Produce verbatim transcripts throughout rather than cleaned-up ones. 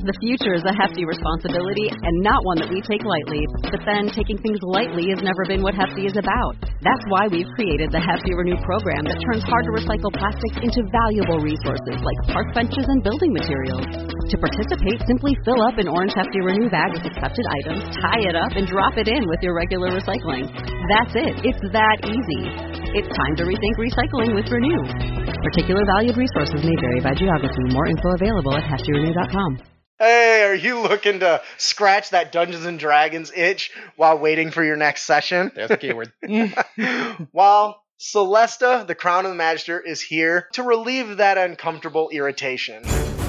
The future is a hefty responsibility and not one that we take lightly. But then, taking things lightly has never been what Hefty is about. That's why we've created the Hefty Renew program that turns hard-to-recycle plastics into valuable resources like park benches and building materials. To participate, simply fill up an orange Hefty Renew bag with accepted items, tie it up, and drop it in with your regular recycling. That's it. It's that easy. It's time to rethink recycling with Renew. Particular valued resources may vary by geography. More info available at hefty renew dot com. Hey, are you looking to scratch that Dungeons and Dragons itch while waiting for your next session? There's the keyword. While Celesta, the Crown of the Magister, is here to relieve that uncomfortable irritation.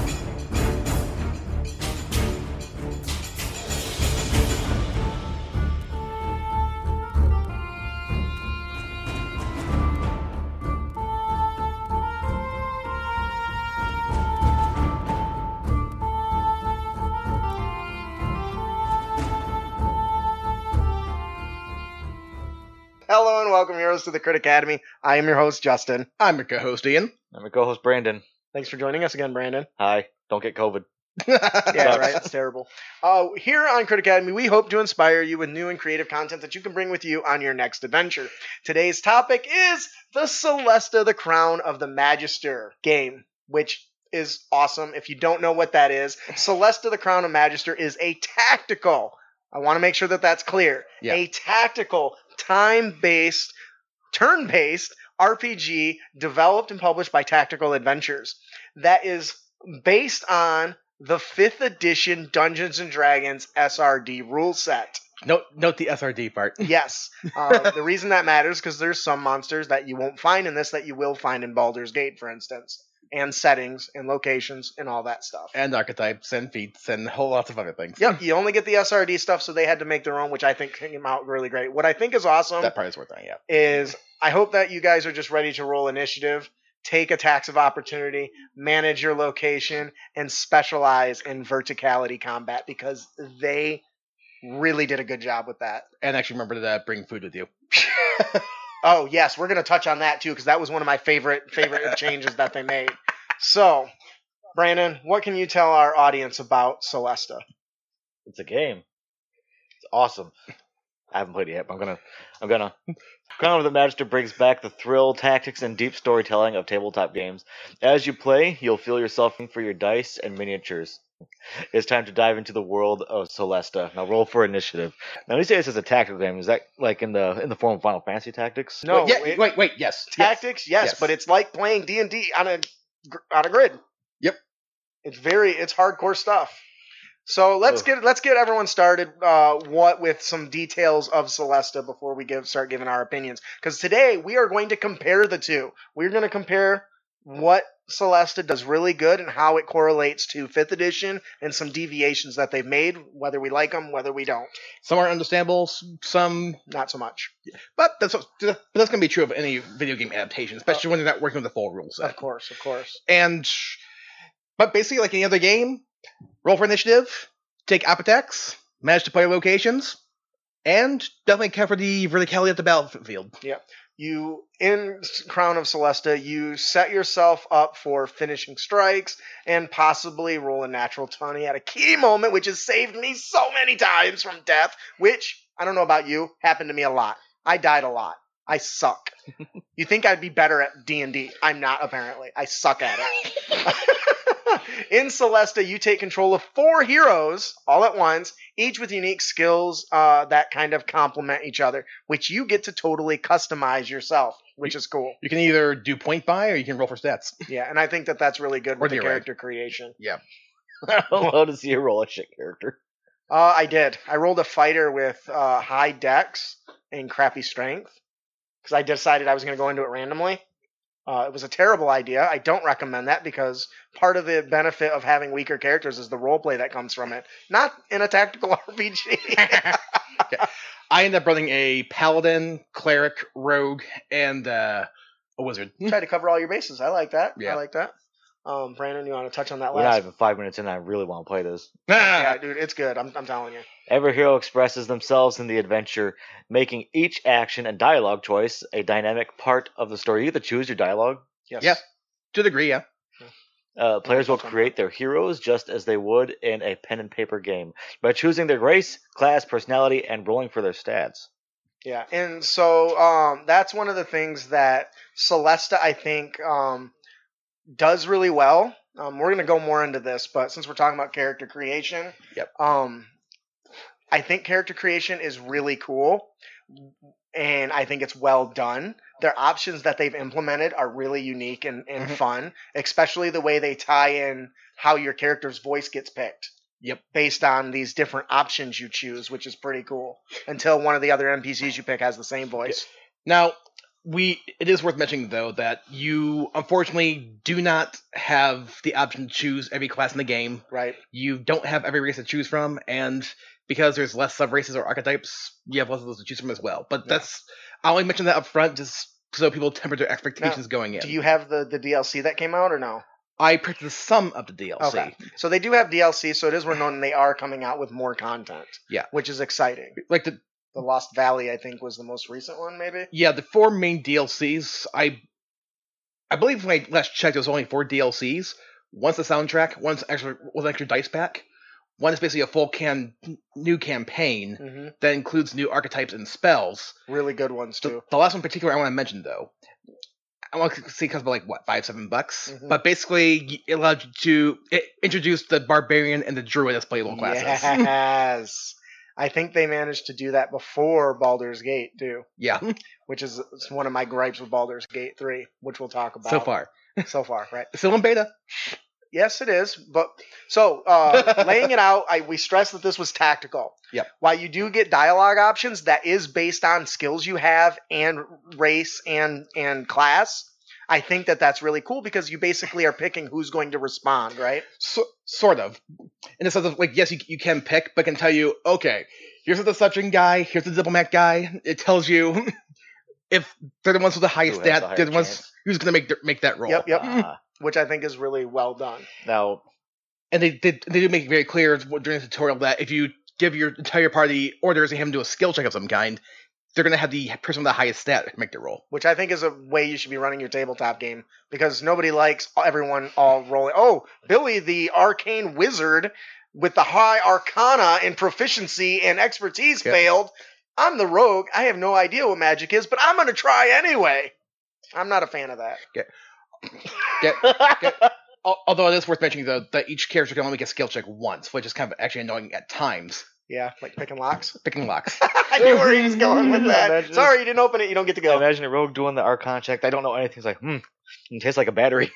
Hello and welcome, heroes, to the Crit Academy. I am your host, Justin. I'm your co-host, Ian. I'm your co-host, Brandon. Thanks for joining us again, Brandon. Hi. Don't get COVID. Yeah, right. It's terrible. Uh, here on Crit Academy, we hope to inspire you with new and creative content that you can bring with you on your next adventure. Today's topic is the Celesta, the Crown of the Magister game, which is awesome. If you don't know what that is, Celesta, the Crown of Magister is a tactical, I want to make sure that that's clear, Yeah. a tactical, time-based, turn-based R P G developed and published by Tactical Adventures that is based on the fifth edition Dungeons and Dragons S R D rule set. Note, note the S R D part. Yes. Uh, the reason that matters is because there's some monsters that you won't find in this that you will find in Baldur's Gate, for instance. And settings and locations and all that stuff. And archetypes and feats and a whole lots of other things. Yep, you only get the S R D stuff, so they had to make their own, which I think came out really great. What I think is awesome That part is worth it, yeah. is I hope that you guys are just ready to roll initiative, take attacks of opportunity, manage your location, and specialize in verticality combat, because they really did a good job with that. And actually remember to uh, bring food with you. Oh, yes, we're going to touch on that, too, because that was one of my favorite favorite changes that they made. So, Brandon, what can you tell our audience about Celesta? It's a game. It's awesome. I haven't played it yet, but I'm gonna. I'm gonna. Crown of the Magister brings back the thrill, tactics, and deep storytelling of tabletop games. As you play, you'll feel yourself for your dice and miniatures. It's time to dive into the world of Celesta. Now roll for initiative. Now, you say this is a tactical game. Is that like in the in the form of Final Fantasy Tactics? No, wait, yeah, it- wait, wait, yes. Tactics, yes, Yes. but it's like playing D and D on a gr- on a grid. Yep. It's very it's hardcore stuff. So let's Ugh. get let's get everyone started. Uh, what with some details of Celesta before we give start giving our opinions. Because today we are going to compare the two. We're going to compare what Celesta does really good and how it correlates to fifth edition and some deviations that they've made, whether we like them, whether we don't. Some are understandable, s- some... Not so much. But that's, what- but that's going to be true of any video game adaptation, especially when they're not working with the full rule set. Of course, of course. And... But basically, like any other game, roll for initiative, take op attacks, manage to play locations, and definitely cover the verticality of the battlefield. You, in Crown of Celesta, you set yourself up for finishing strikes and possibly roll a natural twenty at a key moment, which has saved me so many times from death, which, I don't know about you, happened to me a lot. I died a lot. I suck. You think I'd be better at D and D? I'm not, apparently. I suck at it. In Celesta, you take control of four heroes all at once, each with unique skills uh, that kind of complement each other, which you get to totally customize yourself, which is cool. You can either do point buy or you can roll for stats. Yeah, and I think that that's really good Or with the the array. character creation. I don't know to see a roll a shit character. Uh, I did. I rolled a fighter with uh, high dex and crappy strength because I decided I was going to go into it randomly. Uh, it was a terrible idea. I don't recommend that because part of the benefit of having weaker characters is the roleplay that comes from it, not in a tactical R P G. I ended up running a paladin, cleric, rogue, and uh, a wizard. Try to cover all your bases. I like that. Yeah. I like that. Um, Brandon, you want to touch on that We're not last? even five minutes in. And I really want to play this. Yeah, dude, it's good. I'm, I'm telling you. Every hero expresses themselves in the adventure, making each action and dialogue choice a dynamic part of the story. You get to choose your dialogue. Yes. Yeah. To a degree, yeah. Uh, players will Touch on create their heroes just as they would in a pen and paper game by choosing their race, class, personality, and rolling for their stats. Yeah, and so um, that's one of the things that Celesta, I think, um, does really well. Um, we're going to go more into this, but since we're talking about character creation, Yep. um, I think character creation is really cool, and I think it's well done. Their options that they've implemented are really unique and, and Mhm. fun, especially the way they tie in how your character's voice gets picked. Yep. Based on these different options you choose, which is pretty cool. Until one of the other N P Cs you pick has the same voice. Now, we it is worth mentioning though that you unfortunately do not have the option to choose every class in the game. Right. You don't have every race to choose from, and because there's less sub races or archetypes, you have less of those to choose from as well. But Yeah. that's I only mention that up front just so people temper their expectations going in. Do you have the, the D L C that came out or no? I purchased some of the D L C. Okay. So they do have D L C, so it is worth noting they are coming out with more content. Yeah. Which is exciting. Like the The Lost Valley, I think, was the most recent one, maybe? yeah, the four main D L Cs. I I believe when I last checked, there was only four D L Cs. One's the soundtrack. One's extra was an extra dice pack. One is basically a full can new campaign Mm-hmm. that includes new archetypes and spells. Really good ones, The, too. the last one in particular I want to mention though, I want to see it costs about like what five seven bucks, Mhm. but basically it allowed you to it introduced the barbarian and the druid as playable classes. Yes. I think they managed to do that before Baldur's Gate, too. Yeah, Which is it's one of my gripes with Baldur's Gate three, which we'll talk about. so far So far, right? still in beta. Yes, it is. But so uh, laying it out, I, we stressed that this was tactical. Yep. While you do get dialogue options, that is based on skills you have and race and and class. I think that that's really cool because you basically are picking who's going to respond, right? So, sort of. In the sense of, like, yes, you, you can pick, but can tell you, okay, here's the deception guy, here's the diplomat guy. It tells you if they're the ones with the highest Who has the stat, higher they're the ones chance. who's going to make th- make that roll. Yep, yep. Ah, Which I think is really well done. now, And they did they do make it very clear during the tutorial that if you give your entire party orders and have them do a skill check of some kind, they're going to have the person with the highest stat make their roll. Which I think is a way you should be running your tabletop game because nobody likes everyone all rolling. Oh, Billy, the arcane wizard with the high arcana and proficiency and expertise Yep. failed. I'm the rogue. I have no idea what magic is, but I'm going to try anyway. I'm not a fan of that. Get, get, al- although it is worth mentioning, though, that each character can only make a skill check once, which is kind of actually annoying at times. Yeah, like picking locks. Picking locks. I knew where he was going with that. Imagine- Sorry, you didn't open it. You don't get to go. imagine a rogue doing the Archon check. They don't know anything. It's like, hmm, it tastes like a battery.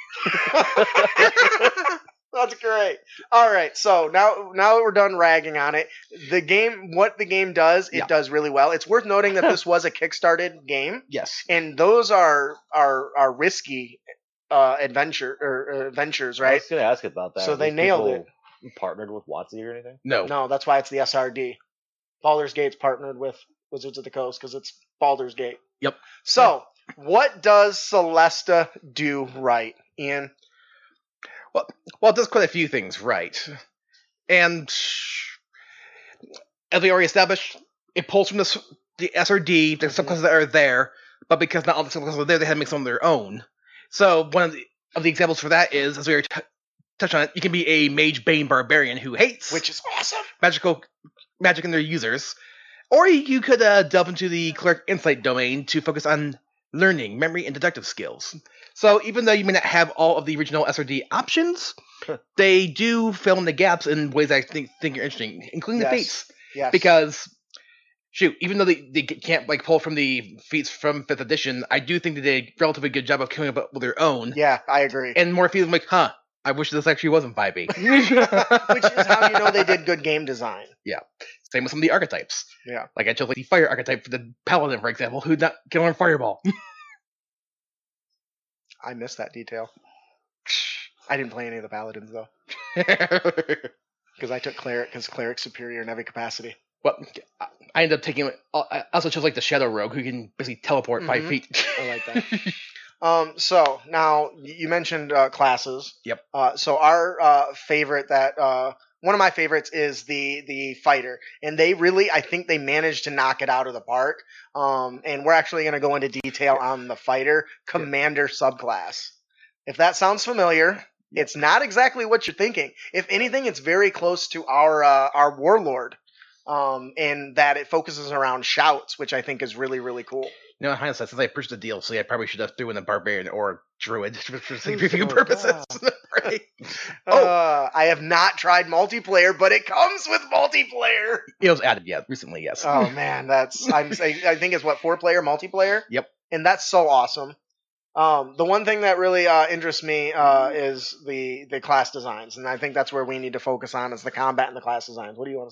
That's great. All right, so now now that we're done ragging on it, the game, what the game does, it Yeah. does really well. It's worth noting that this was a Kickstarted game, Yes. and those are are are risky uh, adventure or uh, ventures, I right? was going to ask about that. So Are they these nailed people partnered with WotC or anything? No. No, that's why it's the S R D. Baldur's Gate's partnered with Wizards of the Coast because it's Baldur's Gate. Yep. So, what does Celesta do right, Ian? Well, it does quite a few things right. And as we already established, it pulls from this, the S R D, the Mhm. subclasses that are there, but because not all the subclasses are there, they had to make some of their own. So one of the, of the examples for that is, as we already t- touched on it, you can be a Mage Bane Barbarian who hates Which is awesome. magical magic in their users. Or you could uh, delve into the Cleric Insight domain to focus on learning, memory, and deductive skills. So even though you may not have all of the original S R D options, they do fill in the gaps in ways I think think are interesting, including Yes. the feats. Yes. Because, shoot, even though they, they can't like pull from the feats from fifth edition, I do think they did a relatively good job of coming up with their own. Yeah, I agree. And more feels like, huh, I wish this actually wasn't five E. Which is how you know they did good game design. Same with some of the archetypes. Yeah. Like I chose like the fire archetype for the paladin, for example, who not can learn fireball. I missed that detail. I didn't play any of the paladins though, because I took cleric because cleric's superior in every capacity. Well, I ended up taking. I also chose like the shadow rogue, who can basically teleport five Mhm. feet. I like that. Um, so now y- you mentioned uh, classes. Yep. Uh, so our uh, favorite that uh, one of my favorites is the the fighter, and they really I think they managed to knock it out of the park. Um, and we're actually going to go into detail on the fighter commander subclass. If that sounds familiar, It's not exactly what you're thinking. If anything, it's very close to our uh, our warlord, um, in that it focuses around shouts, which I think is really really cool. You know, in hindsight, since I purchased the D L C, I probably should have threw in a barbarian or druid for Oh, review purposes. Right? Uh, I have not tried multiplayer, but it comes with multiplayer. It was added, yeah, recently, yes. Oh man, that's I'm I, I think it's what four player multiplayer. Yep. And that's so awesome. Um, the one thing that really uh, interests me uh, is the the class designs, and I think that's where we need to focus on is the combat and the class designs. What do you want to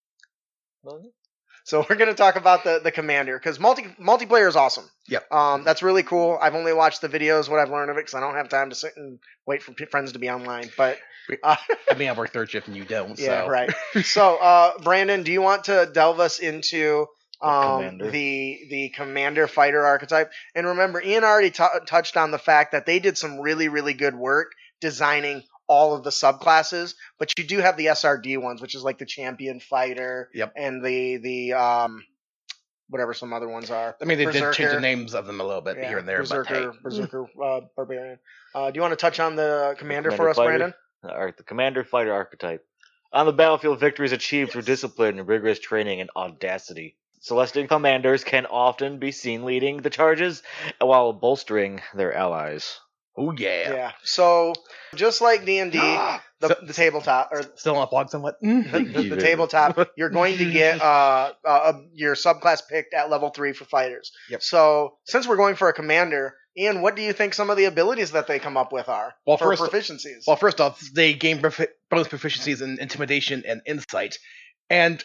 say? So we're going to talk about the, the commander because multi multiplayer is awesome. Yep. Um, that's really cool. I've only watched the videos, what I've learned of it, because I don't have time to sit and wait for p- friends to be online. But uh, I mean, I work third shift and you don't. yeah, so. right. So uh, Brandon, do you want to delve us into um, commander. the the commander fighter archetype? And remember, Ian already t- touched on the fact that they did some really really good work designing all of the subclasses, but you do have the S R D ones, which is like the champion fighter, Yep. and the the um whatever some other ones are. I mean, they did change Berserker. the names of them a little bit Yeah, here and there, Berserker, but hey. Berserker, uh, Barbarian. Uh, do you want to touch on the commander, Commander for us, fighter. Brandon? All right, the commander fighter archetype. On the battlefield, victory is achieved through discipline, rigorous training, and audacity. Celestian commanders can often be seen leading the charges while bolstering their allies. Oh, yeah. Yeah. So just like D and D, the, So- the tabletop or Still on a blog somewhat? the, the, the tabletop, you're going to get uh, uh, your subclass picked at level three for fighters. Yep. So since we're going for a commander, Ian, what do you think some of the abilities that they come up with are Well, for first- proficiencies? Well, first off, they gain profi- bonus proficiencies in intimidation and insight. And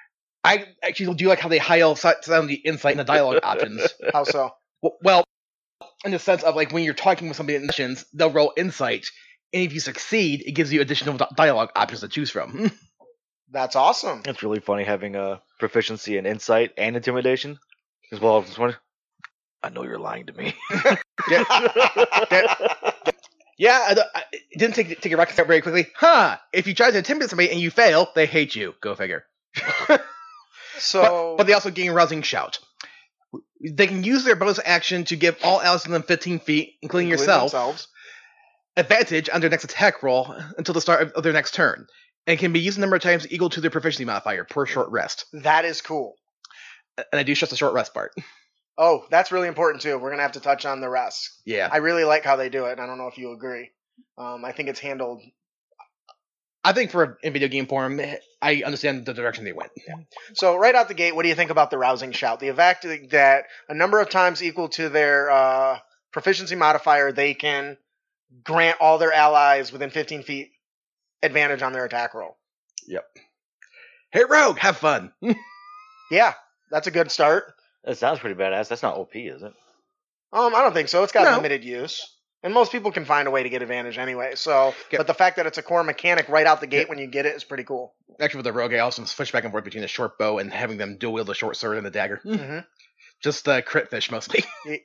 I actually do like how they highlight on the insight and the dialogue options. How so? W- Well, in the sense of like when you're talking with somebody in missions, they'll roll insight, and if you succeed, it gives you additional di- dialogue options to choose from. That's awesome. It's really funny having a proficiency in insight and intimidation. As well as this one. I know you're lying to me. yeah, I, don't- I it didn't take take a rocket start very quickly. Huh? If you try to intimidate somebody and you fail, they hate you. Go figure. So, But, but they also gain rousing shout. They can use their bonus action to give all allies within fifteen feet, including including yourself, themselves. advantage on their next attack roll until the start of- of their next turn, and can be used a number of times equal to their proficiency modifier per short rest. That is cool. And I do stress the short rest part. Oh, that's really important too. We're gonna have to touch on the rest. Yeah, I really like how they do it, and I don't know if you agree. Um, I think it's handled. I think for in video game form, I understand the direction they went. So right out the gate, what do you think about the rousing shout? The fact that a number of times equal to their uh, proficiency modifier, they can grant all their allies within fifteen feet advantage on their attack roll. Hey, Rogue, have fun. Yeah, that's a good start. That sounds pretty badass. That's not O P, is it? Um, I don't think so. It's got No. limited use. And most people can find a way to get advantage anyway. So, Yep. but the fact that it's a core mechanic right out the gate Yep. when you get it is pretty cool. Actually, with the Rogue, I also switch back and forth between the short bow and having them dual wield the short sword and the dagger. hmm Just uh, crit fish mostly.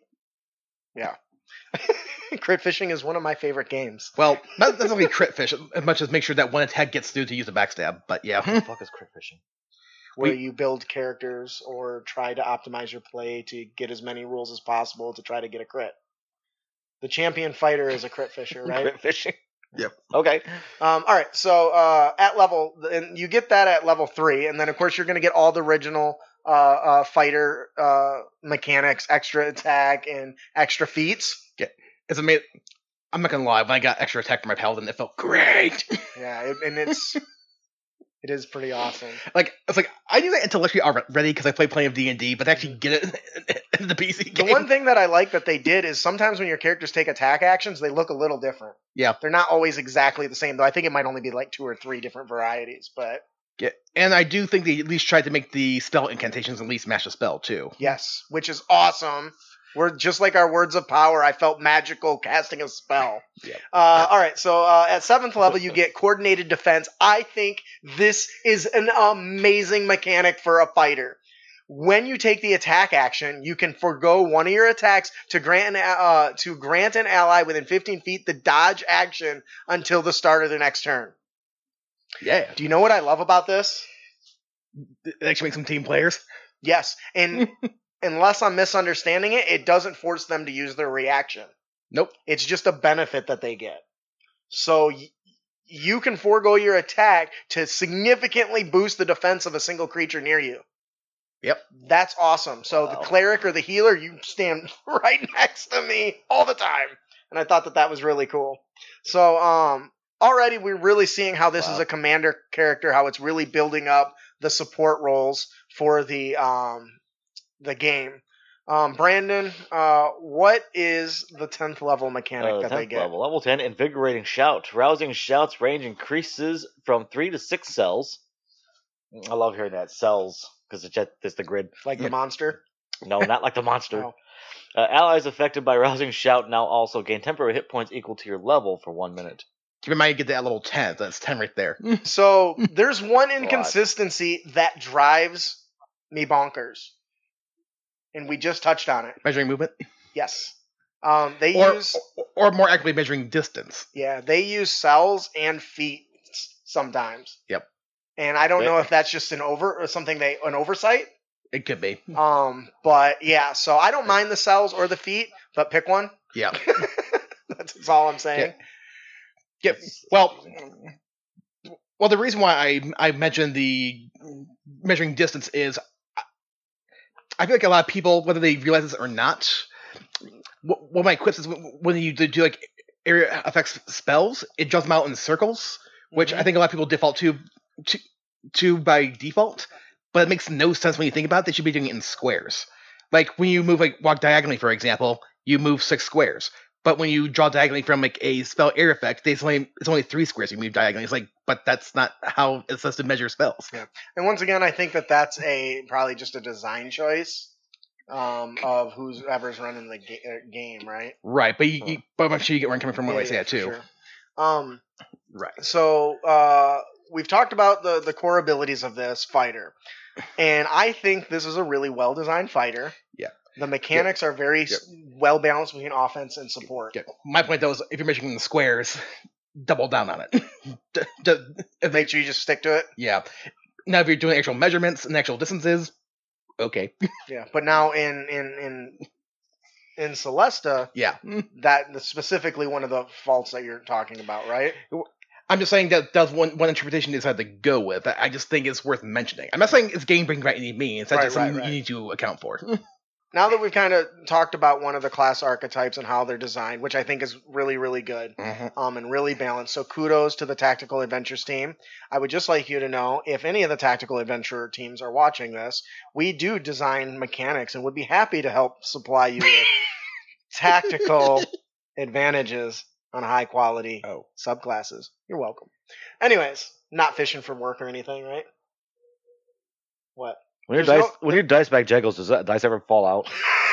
Crit fishing is one of my favorite games. Well, not necessarily crit fish as much as make sure that one attack gets through to use a backstab. But yeah, What the fuck is crit fishing? Where We- you build characters or try to optimize your play to get as many rules as possible to try to get a crit. The champion fighter is a crit fisher, right? Crit fishing? Yep. Okay. Um, all right, so uh, at level, and you get that at level three, and then of course you're going to get all the original uh, uh, fighter uh, mechanics, extra attack, and extra feats. it's amazing. I'm not gonna lie. When I got extra attack from my paladin, it felt great. Yeah, it, and it's it is pretty awesome. like it's like I knew that intellectually already because I played plenty of D and D, but to actually get it in the P C The game. one thing that I like that they did is sometimes when your characters take attack actions, they look a little different. Yeah. They're not always exactly the same, though. I think it might only be like two or three different varieties, but Yeah, and I do think they at least tried to make the spell incantations at least match the spell too. yes, which is awesome. We're just like our words of power. I felt magical casting a spell. Yep. Uh, all right, so uh, at seventh level, you get coordinated defense. I think this is an amazing mechanic for a fighter. When you take the attack action, you can forego one of your attacks to grant an, uh, to grant an ally within fifteen feet the dodge action until the start of their next turn. Yeah, Do you know what I love about this? it actually makes some team players. Yes, and unless I'm misunderstanding it, it doesn't force them to use their reaction. Nope. It's just a benefit that they get. So y- you can forego your attack to significantly boost the defense of a single creature near you. Yep. That's awesome. So Wow. the cleric or the healer, you stand right next to me all the time. And I thought that that was really cool. So um, already we're really seeing how this Wow. is a commander character, how it's really building up the support roles for the um, the game. Um, Brandon, uh, what is the tenth level mechanic Uh, that they tenth get? level. Level ten, Invigorating Shout. Rousing Shout's range increases from three to six cells. I love hearing that. Cells, because it's just it's the grid. Like Yeah. the monster? No, not like the monster. Oh. Uh, allies affected by Rousing Shout now also gain temporary hit points equal to your level for one minute. Keep in mind you get that level ten. That's ten right there. So there's one lot. inconsistency that drives me bonkers. And we just touched on it. Measuring movement. Yes. Um, they Or, use or, or more accurately, measuring distance. yeah, they use cells and feet s- sometimes. Yep. And I don't know Yeah. if that's just an over or something they an oversight. It could be. Um, but yeah, so I don't mind the cells or the feet, but pick one. Yeah. That's, that's all I'm saying. Yep. Well, well, the reason why I I mentioned the measuring distance is I- I feel like a lot of people, whether they realize this or not, wh- one of my quips is when when you do, do like area effects spells, it draws them out in circles, which I Mhm. think a lot of people default to to, to by default, but it makes no sense when you think about it. They should be doing it in squares. Like when you move, like walk diagonally, for example, you move six squares. But when you draw diagonally from like a spell area effect, there's only it's only three squares you move diagonally. It's like, but that's not how it's supposed to measure spells. And once again, I think that that's a probably just a design choice um, of whoever's running the ga- uh, game, right? Right, but you, you but I'm sure you get where I'm coming from when I Yeah, say yeah, that too. for sure. Um, Right. so uh, we've talked about the the core abilities of this fighter, and I think this is a really well designed fighter. Yeah. The mechanics are very Yep. well balanced between offense and support. Yeah. My point though is if you're measuring in squares, double down on it. D- d- if they, Make sure you just stick to it. yeah. Now if you're doing actual measurements and actual distances, okay. Yeah. But now in in in in Celesta, Yeah. that that's specifically one of the faults that you're talking about, right? I'm just saying that that's one one interpretation they decided to go with. I I just think it's worth mentioning. I'm not saying it's game breaking by any means. It's Right, just something right, right. you need to account for. Now that we've kind of talked about one of the class archetypes and how they're designed, which I think is really, really good, Mm-hmm. um, and really balanced. So kudos to the Tactical Adventures team. I would just like you to know, if any of the Tactical Adventure teams are watching this, we do design mechanics and would be happy to help supply you with tactical advantages on high quality Oh. subclasses. You're welcome. Anyways, not fishing for work or anything, right? What? When your There's dice no- when your dice bag jiggles, does that dice ever fall out?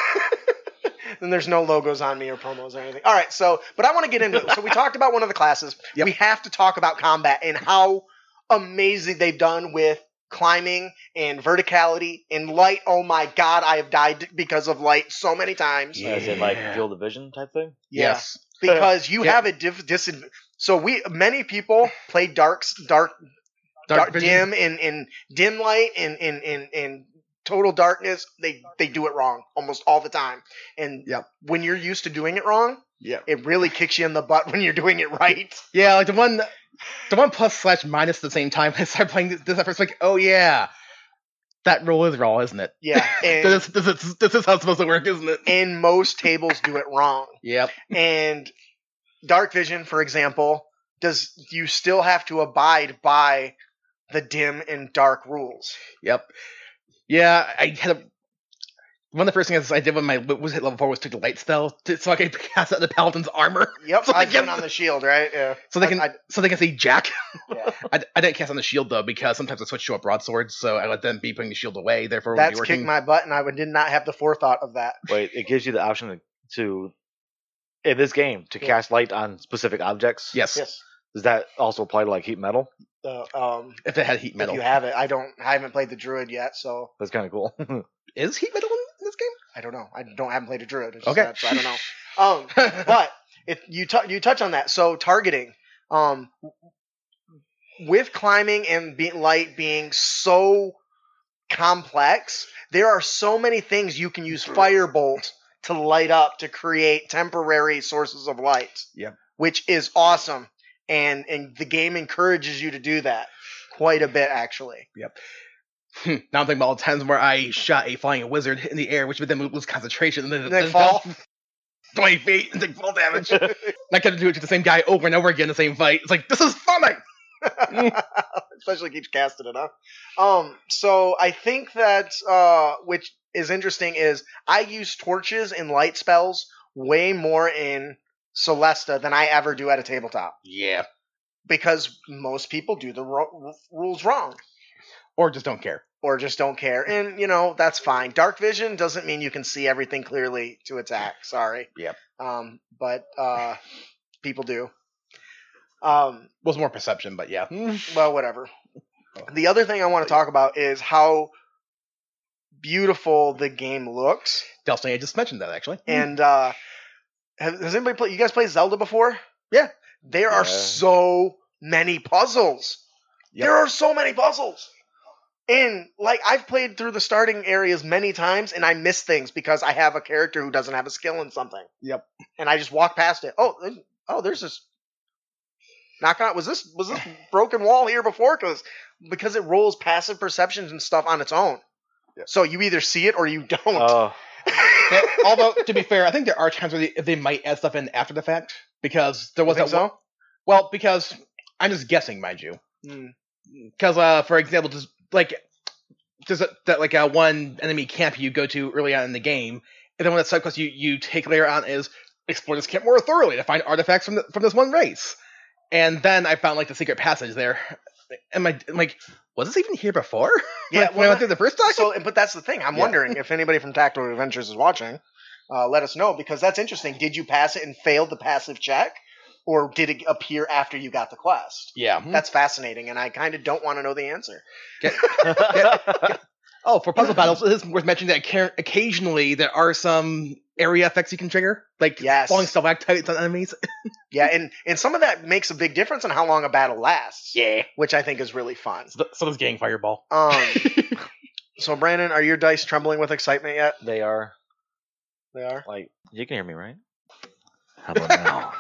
Then there's no logos on me or promos or anything. All right, so but I want to get into it. So we talked about one of the classes. Yep. We have to talk about combat and how amazing they've done with climbing and verticality and light. Oh my god, I have died because of light so many times. Yeah. As in like field of vision type thing? Yeah, Yes. because you Yeah. have a diff- disadvantage. So we many people play darks, dark, dark, vision. dim in in dim light in in in in total darkness. They they do it wrong almost all the time. And Yep. when you're used to doing it wrong, Yeah. it really kicks you in the butt when you're doing it right. Yeah, like the one, the one plus slash minus at the same time. I started playing this, this at first, like, oh yeah, that roll is raw, isn't it? Yeah, and this, this, is, this is how it's supposed to work, isn't it? and most tables do it wrong. Yep. And dark vision, for example, does you still have to abide by the dim and dark rules? Yep. Yeah, I had a. One of the first things I did when my was hit level four was took the light spell to, so I could cast out the paladin's armor, Yep, So they I've been can- on the shield, right? Yeah. so they I- can I- so they can see Jack. yeah. I, I didn't cast on the shield though because sometimes I switch to a broadsword, so I let them be putting the shield away. Therefore, it wouldn't That's be working. kicked my butt, and I would- did not have the forethought of that. Wait, it gives you the option to, to in this game to Yeah. cast light on specific objects. Yes, Yes. Does that also apply to like heat metal? Uh, um, if it had heat if metal. you have it, I don't. I haven't played the druid yet, so That's kind of cool. Is heat metal in, in this game? I don't know. I don't haven't played a druid. It's just Okay. that, so I don't know. Um, but if you t- you touch on that, so targeting, um, with climbing and be- light being so complex, there are so many things you can use firebolt to light up to create temporary sources of light. Yep. Which is awesome. and and the game encourages you to do that quite a bit, actually. Yep. Now I'm thinking about all the times where I shot a flying wizard in the air, which would then lose concentration, and then, And they then fall. fell twenty feet and take fall damage. And I kept doing it to the same guy over and over again in the same fight. It's like, this is funny! Especially keeps casting it up. Um, so I think that uh, which is interesting is I use torches and light spells way more in Celesta than I ever do at a tabletop Yeah. because most people do the ro- rules wrong Or just don't care. or just don't care, and you know that's fine. Dark vision doesn't mean you can see everything clearly to attack. Sorry. Yep. Um, but uh, people do. Um, Was more perception, but yeah. well, whatever. The other thing I want to talk about is how beautiful the game looks. Destiny, I just mentioned that, actually. And uh, have, has anybody played? You guys played Zelda before? Yeah. There are Yeah. so many puzzles. Yep. There are so many puzzles. And like I've played through the starting areas many times, and I miss things because I have a character who doesn't have a skill in something. Yep. And I just walk past it. Oh, there- oh, there's this. Knock on. Was this was this broken wall here before? Because because it rolls passive perceptions and stuff on its own. Yep. So you either see it or you don't. Oh, Yeah, although, to be fair, I think there are times where they, they might add stuff in after the fact. Because there was think that one- so? Well, because I'm just guessing, mind you. Hmm. Because, uh, for example, just like there's a, that like uh, one enemy camp you go to early on in the game, and then one of the side quests you, you take later on is explore this camp more thoroughly to find artifacts from the, from this one race. And then I found like the secret passage there, and my I'm like, was this even here before? Yeah, Like, when well, I went through the first time. So, but that's the thing. I'm Yeah. wondering if anybody from Tactical Adventures is watching. Uh, let us know because that's interesting. Did you pass it and failed the passive check, or did it appear after you got the quest? yeah. That's fascinating, and I kind of don't want to know the answer. Oh, for puzzle battles, it is worth mentioning that ca- occasionally there are some area effects you can trigger, like Yes. falling stalactites on enemies. Yeah, and, and some of that makes a big difference in how long a battle lasts. Yeah. Which I think is really fun. So, so does Gang Fireball. Um, so Brandon, are your dice trembling with excitement yet? they are. They are. Like, you can hear me, right? How about now?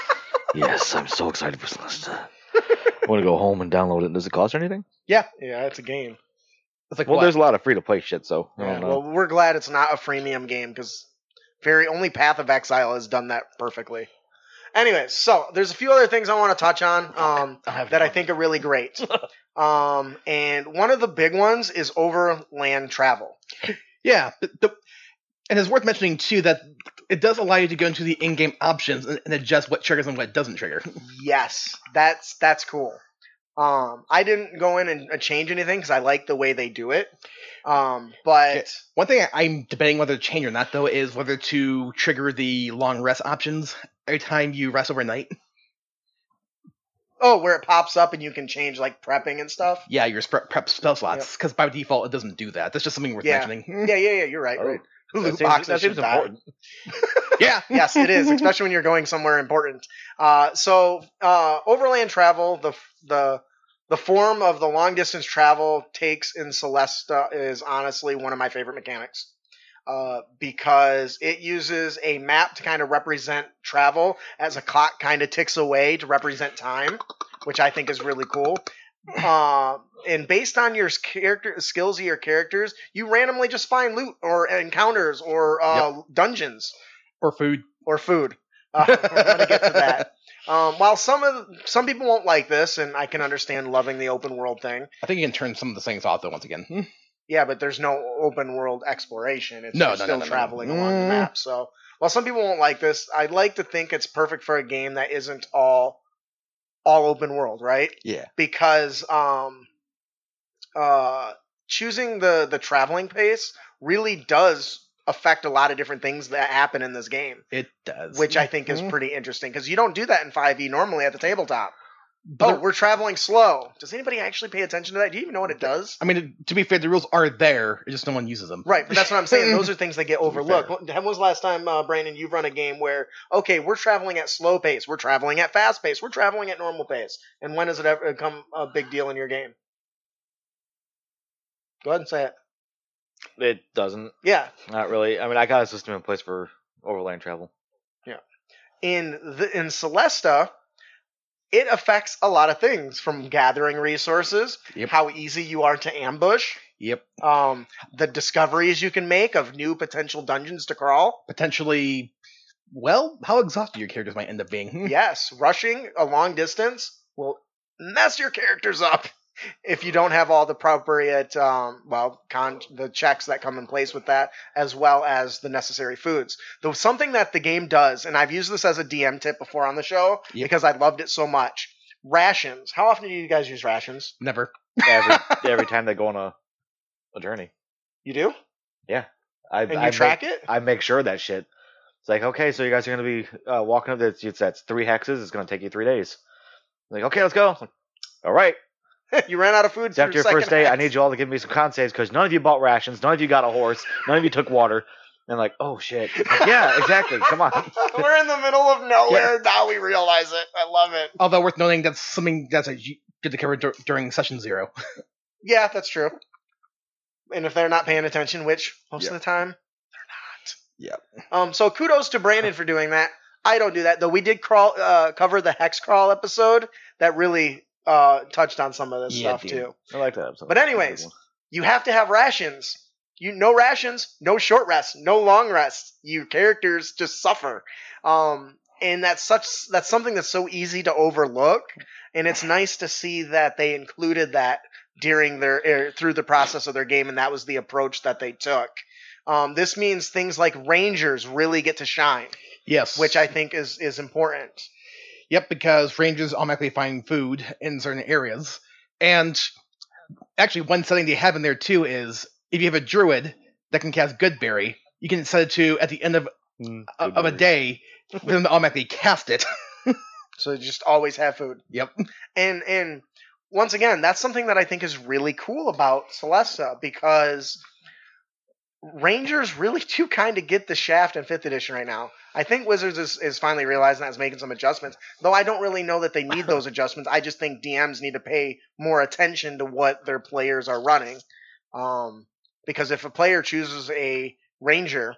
Yes, I'm so excited for Celeste. I want to go home and download it. Does it cost anything? Yeah, yeah, it's a game. It's like, Well, what? there's a lot of free to play shit, so I Yeah, don't know. well, we're glad it's not a freemium game because very only Path of Exile has done that perfectly. Anyways, so there's a few other things I want to touch on um, I have that I one. think are really great. um, and one of the big ones is overland travel. Yeah, but the, and it's worth mentioning too that it does allow you to go into the in-game options and, and adjust what triggers and what doesn't trigger. Yes, that's that's cool. Um, I didn't go in and uh, change anything because I like the way they do it. Um, but Okay. One thing I, I'm debating whether to change or not, though, is whether to trigger the long rest options every time you rest overnight. oh, where it pops up and you can change like prepping and stuff. Yeah, your sp- prep spell slots, because by default it doesn't do that. That's just something worth Yeah. mentioning. Yeah, yeah, yeah. You're right. Oh, right. that Loot seems, boxes that seems should die. important. Yeah. Yes, it is, especially when you're going somewhere important. Uh, so, uh, overland travel, the the the form of the long distance travel takes in Celesta is honestly one of my favorite mechanics. Uh, because it uses a map to kind of represent travel as a clock kind of ticks away to represent time, which I think is really cool. Uh, and based on your character skills of your characters, you randomly just find loot or encounters or uh, dungeons Or food. or food. Uh, we're going to get to that. Um, while some of the, some people won't like this, and I can understand loving the open world thing. I think you can turn some of the things off, though, once again. Hmm. Yeah, but there's no open world exploration. It's No, you're no, still no, no, no. traveling along the Mm. map. So while some people won't like this, I'd like to think it's perfect for a game that isn't all all open world, right? Yeah. Because um, uh, choosing the the traveling pace really does affect a lot of different things that happen in this game, It does. which I think is Mhm. pretty interesting because you don't do that in five E normally at the tabletop. But Oh, there- we're traveling slow. Does anybody actually pay attention to that? Do you even know what it does? I mean, to be fair, the rules are there. It's just no one uses them. Right, but that's what I'm saying. Those are things that get be overlooked. fair. When was the last time, uh, Brandon, you've run a game where, okay, we're traveling at slow pace, we're traveling at fast pace, we're traveling at normal pace, and when does it ever become a big deal in your game? Go ahead and say it. It doesn't. Yeah, Not really. I mean, I got a system in place for overland travel. in the in Celesta, it affects a lot of things, from gathering resources, Yep. how easy you are to ambush, Yep. um, the discoveries you can make of new potential dungeons to crawl. Potentially, well, how exhausted your characters might end up being. Yes, rushing a long distance will mess your characters up if you don't have all the appropriate, um, well, con- the checks that come in place with that, as well as the necessary foods. Though something that the game does, and I've used this as a D M tip before on the show Yep. because I loved it so much. Rations. How often do you guys use rations? Never. every every time they go on a a journey. You do? I And you I track make, it? I make sure of that shit. It's like, okay, so you guys are gonna be uh, walking up. That's it's that's three hexes. It's gonna take you three days. Like, okay, let's go. All right. You ran out of food So after through your second first day, I hex. need you all to give me some con saves because none of you bought rations, none of you got a horse, none of you took water. And like, oh shit. Like, yeah, exactly. Come on. We're in the middle of nowhere. Now we realize it. I love it. Although worth noting, that's something that's a good to cover dur- during session zero. Yeah, that's true. And if they're not paying attention, which most Yep. of the time Yep. Um, so kudos to Brandon for doing that. I don't do that, though. We did crawl, uh, cover the Hex Crawl episode that really uh, touched on some of this Yeah, stuff, dude. too. I like that episode. But anyways, you have to have rations. You no rations, no short rests, no long rests. You characters just suffer. Um, and that's such that's something that's so easy to overlook. And it's nice to see that they included that during their er, through the process of their game, and that was the approach that they took. Um, this means things like Rangers really get to shine, Yes. which I think is is important. Yep, because rangers automatically find food in certain areas. And actually, one setting they have in there, too, is if you have a druid that can cast Goodberry, you can set it to, at the end of, Mm, of good a berries. day, for them to automatically cast it. So you just always have food. Yep. And and once again, that's something that I think is really cool about Celesta, because Rangers really do kind of get the shaft in fifth edition right now. I think Wizards is, is finally realizing that, is making some adjustments, though I don't really know that they need those adjustments. I just think D Ms need to pay more attention to what their players are running. Um, because if a player chooses a Ranger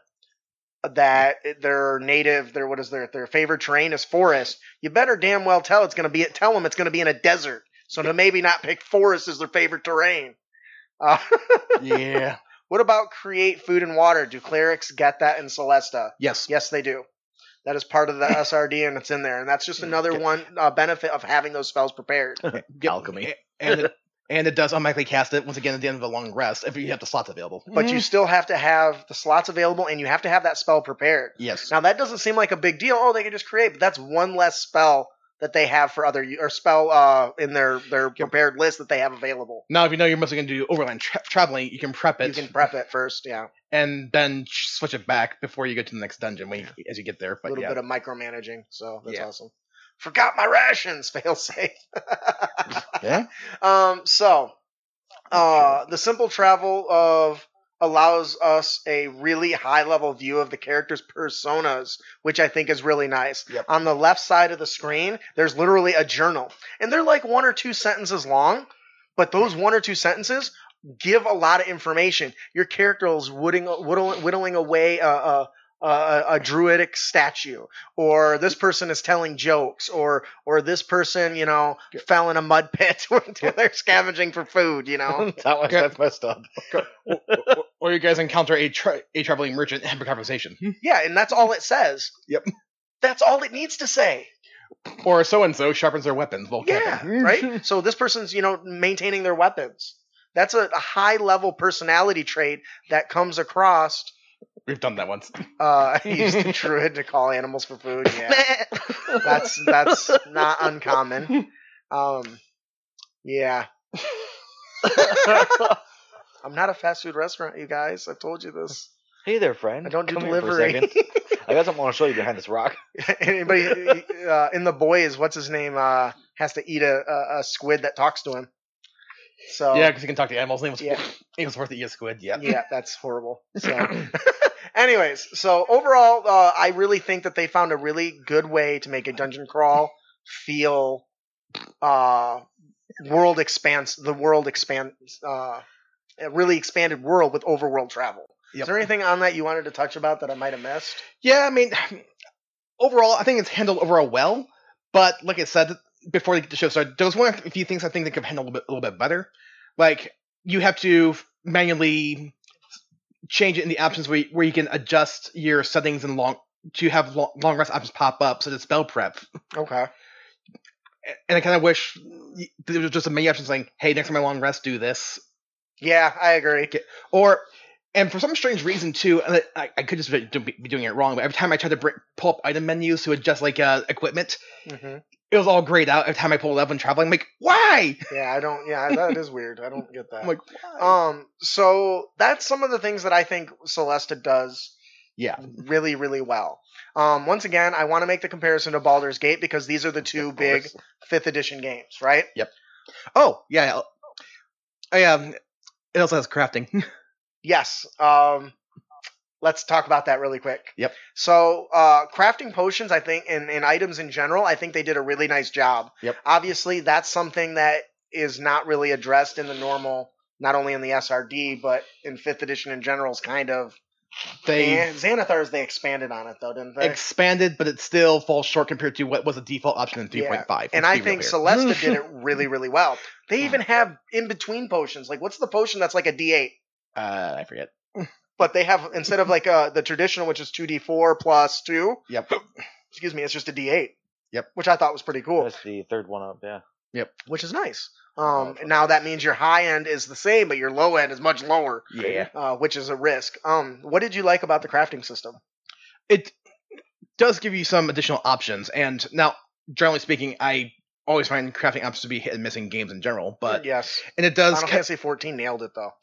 that their native, their what is their their favorite terrain is forest, you better damn well tell it's going to be tell them it's going to be in a desert. So to maybe not pick forest as their favorite terrain. Uh, Yeah. what about create food and water? Do clerics get that in Celesta? Yes. Yes, they do. That is part of the S R D, and it's in there. And that's just another one uh, benefit of having those spells prepared. Yep. Alchemy. And it, and it does automatically cast it, once again, at the end of a long rest, if you have the slots available. But you still have to have the slots available, and you have to have that spell prepared. Yes. Now, that doesn't seem like a big deal. Oh, they can just create, but that's one less spell that they have for other, or spell uh, in their, their prepared list that they have available. Now, if you know you're mostly going to do overland tra- traveling, you can prep it, You can prep it first, yeah. and then switch it back before you go to the next dungeon when you, as you get there. A But little yeah. bit of micromanaging, so that's Yeah. awesome. Forgot my rations, fail safe. Yeah. Um, so, uh, the simple travel of allows us a really high level view of the characters' personas, which I think is really nice. Yep. On the left side of the screen, there's literally a journal, and they're like one or two sentences long, but those one or two sentences give a lot of information. Your character is whittling, whittling, whittling away a, a, a, a druidic statue, or this person is telling jokes, or or this person, you know, fell in a mud pit when they're scavenging for food, you know. that much, Okay. that's messed up. or, or- or you guys encounter a, tra- a traveling merchant and have a conversation. Yeah, and that's all it says. Yep. That's all it needs to say. Or so and so sharpens their weapons while Yeah, camping. right? So this person's, you know, maintaining their weapons. That's a, a high level personality trait that comes across. We've done that once. Uh, I used the druid to call animals for food. Yeah, that's that's not uncommon. Um, yeah. I'm not a fast food restaurant, you guys. I've told you this. Hey there, friend. I don't do Come here for a delivery. second. I got something I want to show you behind this rock. Anybody uh, in the boys, what's his name, uh, has to eat a, a, a squid that talks to him. So Yeah, because you can talk to animals. Name was, Yeah. It was worth to eat a squid. Yeah. yeah, that's horrible. So, anyways, so overall, uh, I really think that they found a really good way to make a dungeon crawl feel uh, world expanse. The world expands. Uh, a really expanded world with overworld travel. Yep. Is there anything on that you wanted to touch about that I might have missed? Yeah, I mean, overall, I think it's handled overall well. But like I said, before the show started, there was one of a few things I think they could handle a little bit, a little bit better. Like, you have to manually change it in the options where you, where you can adjust your settings and long to have long, long rest options pop up, so that spell prep. Okay. And I kind of wish there was just a menu option saying, "Hey, next time I long rest, do this." Yeah, I agree. Or, and for some strange reason too, and I, I could just be be doing it wrong, but every time I tried to bring, pull up item menus to adjust like uh, equipment, Mm-hmm. it was all grayed out every time I pulled it up when traveling. I'm like, why? Yeah, I don't. Yeah, that is weird. I don't get that. I'm like, why? Um, so that's some of the things that I think Celesta does yeah, really, really well. Um, once again, I want to make the comparison to Baldur's Gate because these are the two big fifth edition games, right? oh yeah, I um, it also has crafting. Yes. Um, let's talk about that really quick. Yep. So, uh, crafting potions, I think, and, and items in general, I think they did a really nice job. Yep. Obviously, that's something that is not really addressed in the normal, not only in the S R D, but in fifth edition in general is kind of. They And Xanathars, they expanded on it, though, didn't they? expanded, but it still falls short compared to what was the default option in three point five. And I think Celesta did it really, really well. They even have in-between potions. Like, what's the potion that's like a D eight? Uh, I forget. But they have, instead of like uh, the traditional, which is two D four plus two, Yep. excuse me, it's just a D eight. Yep. Which I thought was pretty cool, That's the third one up, yeah. which is nice. Um, now that means your high end is the same, but your low end is much lower, Yeah. uh, which is a risk. Um, what did you like about the crafting system? It does give you some additional options, and now, generally speaking, I always find crafting options to be hit and miss in games in general, but yes, and it does. Final ca- Fantasy fourteen nailed it though.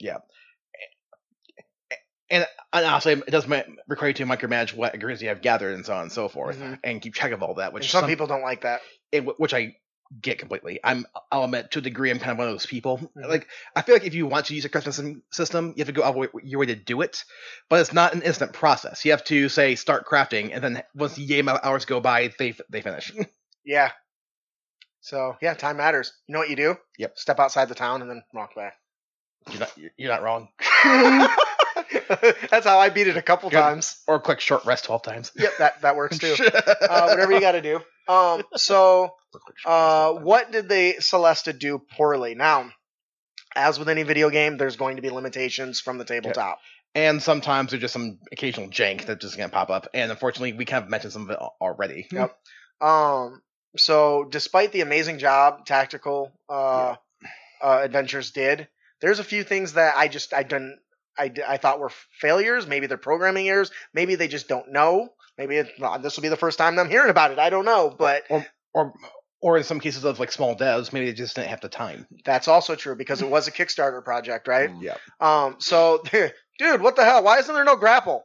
And, and honestly, it does ma- require you to micromanage what agreements you have gathered and so on and so forth, Mhm. and keep track of all that. Which And some, people don't like that. it, which I get completely. I'm, I'll admit, to a degree, I'm kind of one of those people. Mhm. Like, I feel like if you want to use a crafting system, system, you have to go out of your way- your way to do it, but it's not an instant process. You have to say start crafting, and then once the game hours go by, they they finish. Yeah. So yeah, time matters. You know what you do? Yep. Step outside the town and then walk back. You're not you're not wrong. That's how I beat it a couple Good. times. Or a quick short rest twelve times. Yep, that that works too. uh, whatever you got to do. Um, so, uh, what did they Celesta do poorly? Now, as with any video game, there's going to be limitations from the tabletop. And sometimes there's just some occasional jank that's just gonna pop up. And unfortunately, we kind of mentioned some of it al- already. Yep. Um, so, despite the amazing job Tactical uh, uh, Adventures did, there's a few things that I just I didn't I, d- I thought were failures. Maybe they're programming errors. Maybe they just don't know. Maybe it, well, this will be the first time I'm hearing about it. I don't know, but Or or or in some cases of like small devs, maybe they just didn't have the time. that's also true because it was a Kickstarter project, right? Yeah. Um, so, dude, what the hell? Why isn't there no grapple?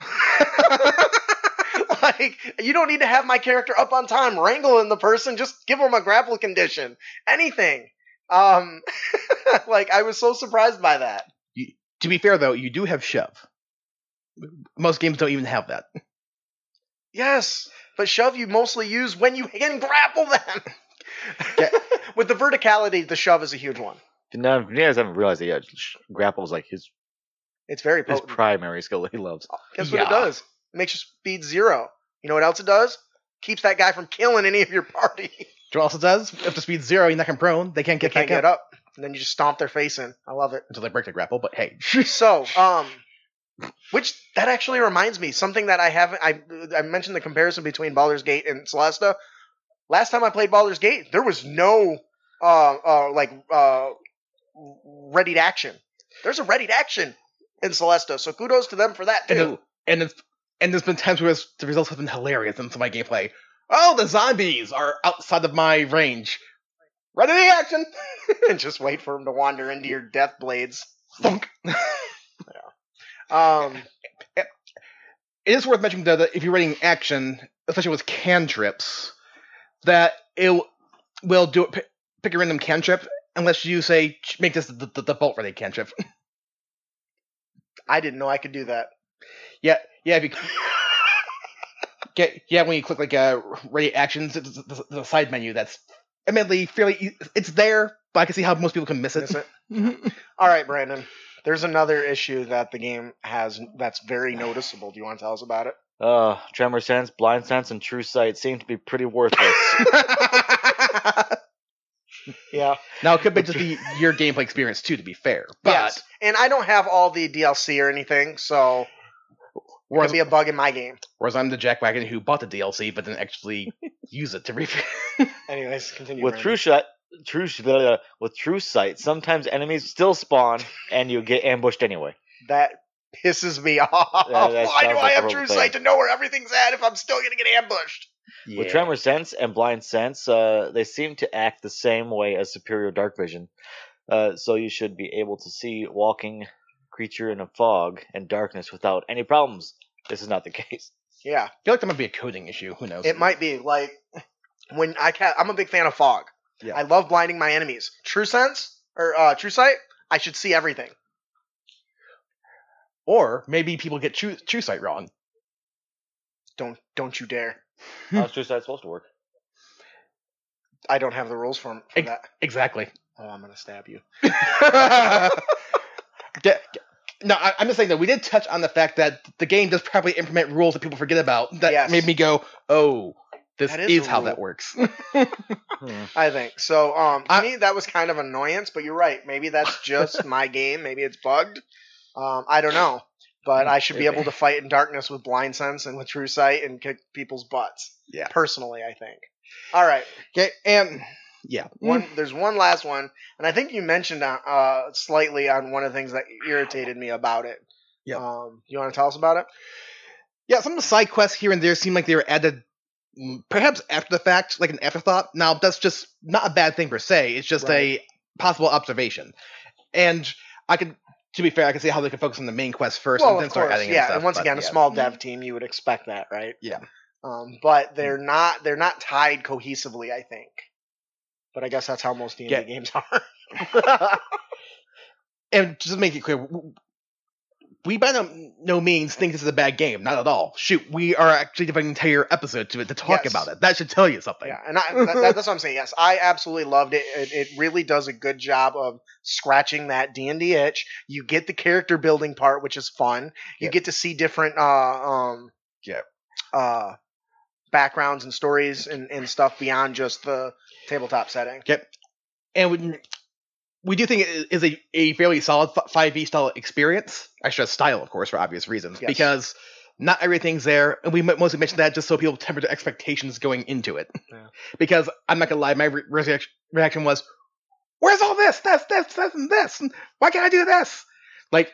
Like, you don't need to have my character up on time wrangling the person. Just give them a grapple condition. Anything. Um, like, I was so surprised by that. To be fair though, you do have shove. Most games don't even have that. Yes, but shove you mostly use when you can grapple them. Yeah. With the verticality, the shove is a huge one. Now, you guys haven't realized that yet. Sh- Grapple is like his It's very his potent. primary skill that he loves. Guess what Yeah. it does? It makes your speed zero. You know what else it does? Keeps that guy from killing any of your party. Do you know what else it does? If the speed's zero, you knock them prone, they can't They get can't back get up. And then you just stomp their face in. I love it. until they break the grapple, but hey. So, um, which that actually reminds me, something that I haven't, I, I mentioned the comparison between Baldur's Gate and Celesta. Last time I played Baldur's Gate, there was no, uh, uh, like, uh, ready to action. There's a ready to action in Celesta, so kudos to them for that And, too. it, and, it's, and there's been times where it's, the results have been hilarious in some of my gameplay. Oh, the zombies are outside of my range. Ready to action! And just wait for them to wander into your death blades. Thunk. Um, It is worth mentioning though that if you're running action, especially with cantrips, that it will do it, pick, pick a random cantrip unless you say make this the, the default ready cantrip. I didn't know I could do that. yeah, yeah. If you, get yeah, when you click like uh, ready actions, it's the, the side menu that's admittedly fairly. e- It's there, but I can see how most people can miss it. Miss it? All right, Brandon. There's another issue that the game has that's very noticeable. Do you want to tell us about it? Uh, Tremor Sense, Blind Sense, and True Sight seem to be pretty worthless. Yeah. Now, it could be just be your gameplay experience, too, to be fair. But Yes. And I don't have all the D L C or anything, so it whereas, could be a bug in my game. whereas I'm the jackwagon who bought the D L C but didn't actually use it to review. Anyways, continue. With Brandon. true shot, true sh- blah, blah, blah. with true sight, sometimes enemies still spawn and you get ambushed anyway. That pisses me off. Yeah, that Why do sounds I like a have real true thing. sight to know where everything's at if I'm still going to get ambushed? With Tremor Sense and Blind Sense, uh, they seem to act the same way as Superior Dark Vision. Uh, so you should be able to see walking creature in a fog and darkness without any problems. This is not the case. Yeah, I feel like that might be a coding issue. Who knows? it might be. Like, when I ca- I'm a big fan of fog. Yeah. I love blinding my enemies. True Sense, or uh, True Sight, I should see everything. Or maybe people get true, true sight wrong. Don't don't you dare. How's True Sight supposed to work? I don't have the rules for, for Ex- that. Exactly. Oh, I'm going to stab you. De- no, I, I'm just saying that we did touch on the fact that the game does probably implement rules that people forget about. That Yes. made me go, "Oh, this That is, is a how rule. that works." Hmm. I think. So, um, to I- me, that was kind of annoyance, but you're right. Maybe that's just my game. Maybe it's bugged. Um, I don't know. But I should be able to fight in darkness with Blind Sense and with True Sight and kick people's butts. Yeah. Personally, I think. All right. Okay, and yeah, One, there's one last one, and I think you mentioned uh, uh, slightly on one of the things that irritated me about it. Yeah. Um, you want to tell us about it? yeah. Some of the side quests here and there seem like they were added, mm, perhaps after the fact, like an afterthought. Now, that's just not a bad thing per se. It's just Right. a possible observation, and I could. To be fair, I can see how they could focus on the main quest first Well, and then of start course, adding in yeah. stuff. And once but again, a yeah. small dev team, you would expect that, right? Yeah. Um, but they're not they're not tied cohesively, I think. But I guess that's how most D and D Yeah. games are. And just to make it clear, w- we by no, no means think this is a bad game. Not at all. Shoot, we are actually devoting an entire episode to it to talk Yes. about it. That should tell you something. Yeah, and I, that, that- that's what I'm saying. Yes, I absolutely loved it. It, it really does a good job of scratching that D and D itch. You get the character building part, which is fun. You Yeah. get to see different uh, um, Yeah. uh, backgrounds and stories and, and stuff beyond just the tabletop setting. Yep. And we, we do think it is a, a fairly solid five E style experience. I stress style, of course, for obvious reasons. Yes. Because not everything's there. And we mostly mentioned that just so people temper their expectations going into it. Yeah. Because I'm not going to lie, my re- reaction reaction was, where's all this? This, this, this, and this. Why can't I do this? Like,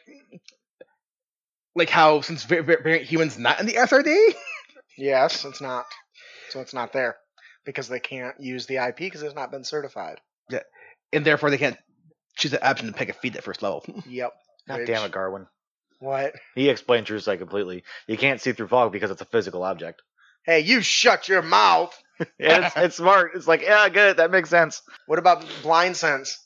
like how since va- va- variant humans not in the S R D? Yes, it's not. So it's not there because they can't use the I P because it's not been certified. And therefore they can't choose the option to pick a feed at first level. Yep. God Which- damn it, Garwin. What? He explained True Sight completely. You can't see through fog because it's a physical object. Hey, you shut your mouth. Yeah, it's, it's smart. It's like, yeah, I get it. That makes sense. What about Blind Sense?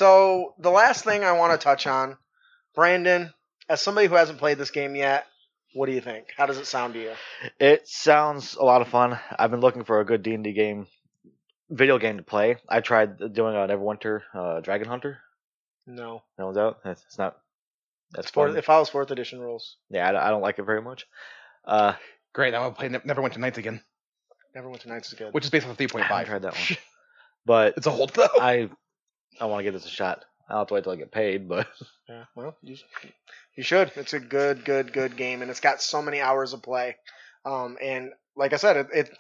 So the last thing I want to touch on, Brandon, as somebody who hasn't played this game yet, what do you think? How does it sound to you? It sounds a lot of fun. I've been looking for a good D and D game, video game to play. I tried doing an Everwinter uh, Dragon Hunter. No. That one's out. It's it's not. That's Fourth, fun. it follows fourth edition rules. Yeah, I, don't- I don't like it very much. Uh, Great, now I'll play Ne- Neverwinter Nights again, Never Went to Nights is good. which is based on three I point haven't five. tried that one, but It's a hold though. I I want to give this a shot. I'll have to wait till I get paid, but Yeah, well, you, you should. It's a good, good, good game, and it's got so many hours of play. Um, and like I said, it, it.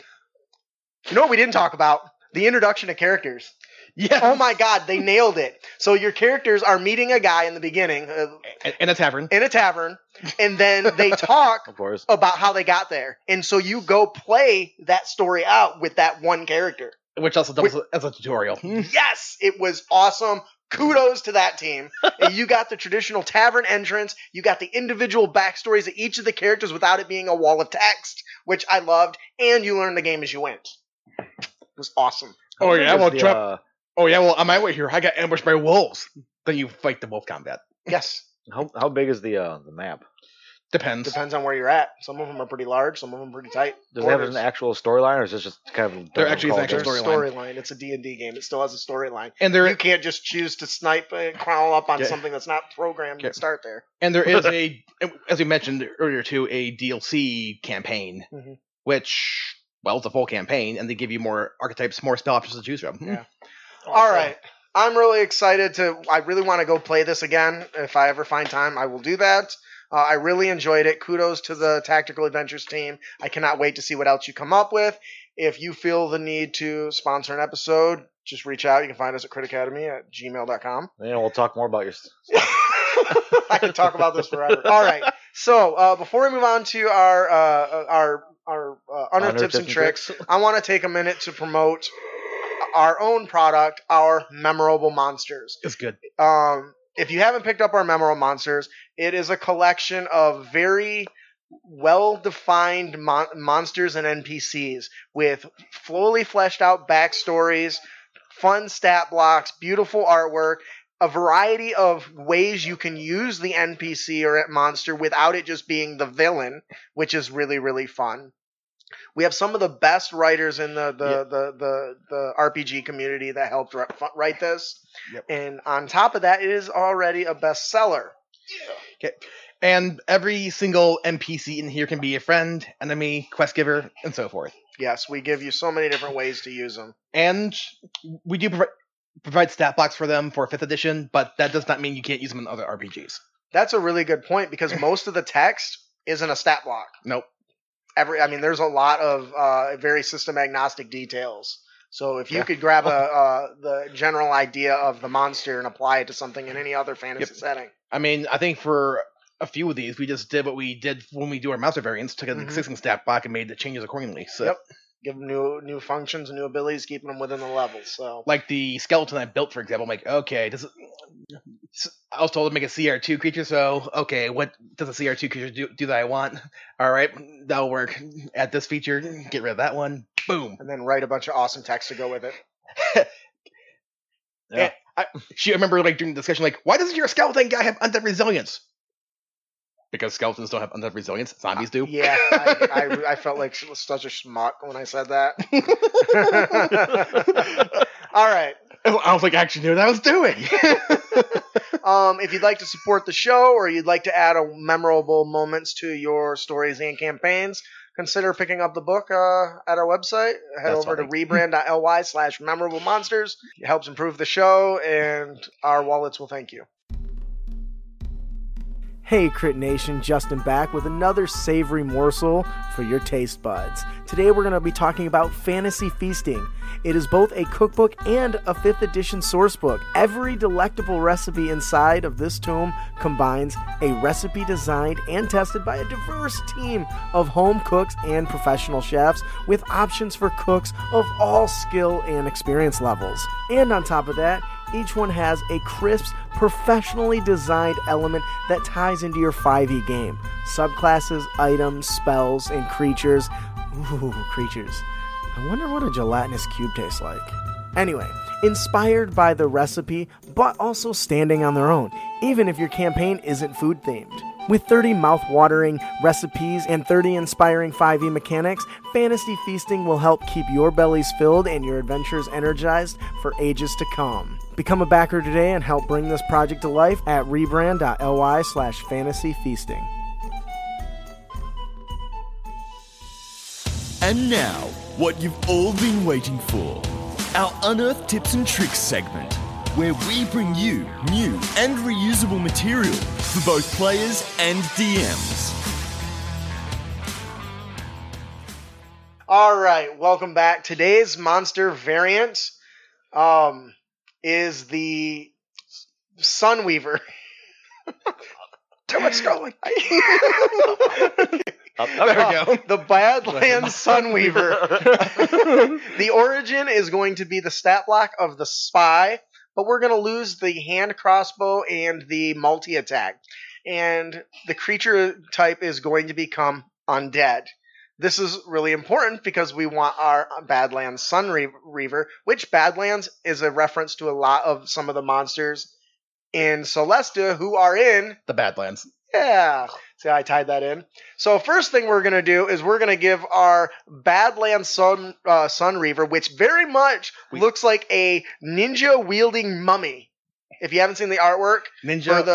You know what we didn't talk about? The introduction of characters. Yeah. Oh my God, they nailed it. So your characters are meeting a guy in the beginning uh, In- In a tavern. in a tavern, and then they talk of course. about how they got there, and so you go play that story out with that one character. Which also doubles as a tutorial. Yes, it was awesome. Kudos to that team. And you got the traditional tavern entrance. You got the individual backstories of each of the characters without it being a wall of text, which I loved. And you learned the game as you went. It was awesome. Oh yeah, How big well, is the, Trump- uh, oh yeah, well, on my way here, I got ambushed by wolves. Then you fight the wolf combat. Yes, how how big is the uh, the map? Depends. depends on where you're at. Some of them are pretty large. Some of them are pretty tight. Does it have Borders. an actual storyline, or is this just kind of There done actually is an call actual There's it? a storyline. storyline. It's a D and D game. It still has a storyline. And there You can't just choose to snipe and crawl up on Yeah. something that's not programmed Yeah. to start there. and there is a, as we mentioned earlier too, a D L C campaign, Mhm. which well, it's a full campaign, and they give you more archetypes, more spell options to choose from. Yeah. All right. I'm really excited to, I really want to go play this again. If I ever find time, I will do that. Uh, I really enjoyed it. Kudos to the Tactical Adventures team. I cannot wait to see what else you come up with. If you feel the need to sponsor an episode, just reach out. You can find us at crit academy at gmail dot com. Yeah, we'll talk more about your. I can talk about this forever. All right. So uh, before we move on to our uh, our our uh, Unearthed tips and tricks, I want to take a minute to promote our own product, our Memorable Monsters. It's good. Um, if you haven't picked up our Memorable Monsters, it is a collection of very well-defined mon- monsters and N P Cs with fully fleshed out backstories, fun stat blocks, beautiful artwork, a variety of ways you can use the N P C or monster without it just being the villain, which is really, really fun. We have some of the best writers in the the, Yep. the, the, the R P G community that helped write this. Yep. And on top of that, it is already a bestseller. Okay. And every single N P C in here can be a friend, enemy, quest giver, and so forth. Yes, we give you so many different ways to use them. And we do provi- provide stat blocks for them for fifth edition, but that does not mean you can't use them in other R P Gs. That's a really good point because most of the text isn't a stat block. Nope. Every, I mean, there's a lot of uh, very system agnostic details. So if you Yeah. could grab a uh, the general idea of the monster and apply it to something in any other fantasy Yep. setting. I mean, I think for a few of these, we just did what we did when we do our monster variants, took an Mhm. existing stat block and made the changes accordingly. So, Yep. Give them new new functions and new abilities, keeping them within the levels. So like the skeleton I built, for example, I'm like, okay, does it, I was told to make a C R two creature, so okay, what does a C R two creature do, do that I want? All right, that'll work. Add this feature, get rid of that one, boom. and then write a bunch of awesome text to go with it. Yeah. I, she, I remember like during the discussion, like, why doesn't your skeleton guy have undead resilience? Because skeletons don't have undead resilience, zombies do. Yeah, I, I, I felt like such a schmuck when I said that. All right. I don't think I actually knew what I was doing. Um, if you'd like to support the show or you'd like to add a memorable moments to your stories and campaigns, consider picking up the book uh, at our website. Head That's over funny. to rebrand.ly slash memorable monsters. It helps improve the show, and our wallets will thank you. Hey Crit Nation, Justin back with another savory morsel for your taste buds. Today we're going to be talking about Fantasy Feasting. It is both a cookbook and a fifth edition sourcebook. Every delectable recipe inside of this tome combines a recipe designed and tested by a diverse team of home cooks and professional chefs with options for cooks of all skill and experience levels. And on top of that, each one has a crisp, professionally designed element that ties into your five E game. Subclasses, items, spells, and creatures. Ooh, creatures. I wonder what a gelatinous cube tastes like. Anyway, inspired by the recipe, but also standing on their own, even if your campaign isn't food-themed. With thirty mouth-watering recipes and thirty inspiring five E mechanics, Fantasy Feasting will help keep your bellies filled and your adventures energized for ages to come. Become a backer today and help bring this project to life at rebrand.ly slash fantasy feasting. And now, what you've all been waiting for. Our Unearthed Tips and Tricks segment, where we bring you new and reusable material for both players and D Ms. All right, welcome back. Today's monster variant um, is the Sunweaver. Too much scrolling. Up, There we go. The Badlands Sunweaver. The origin is going to be the stat block of the Spy, but we're going to lose the hand crossbow and the multi-attack. And the creature type is going to become undead. This is really important because we want our Badlands Sunweaver, which Badlands is a reference to a lot of some of the monsters in Celestia who are in... The Badlands. Yeah. See how I tied that in? So first thing we're going to do is we're going to give our Badlands Sun, uh, Sunweaver, which very much We- looks like a ninja-wielding mummy. If you haven't seen the artwork Ninja. for the...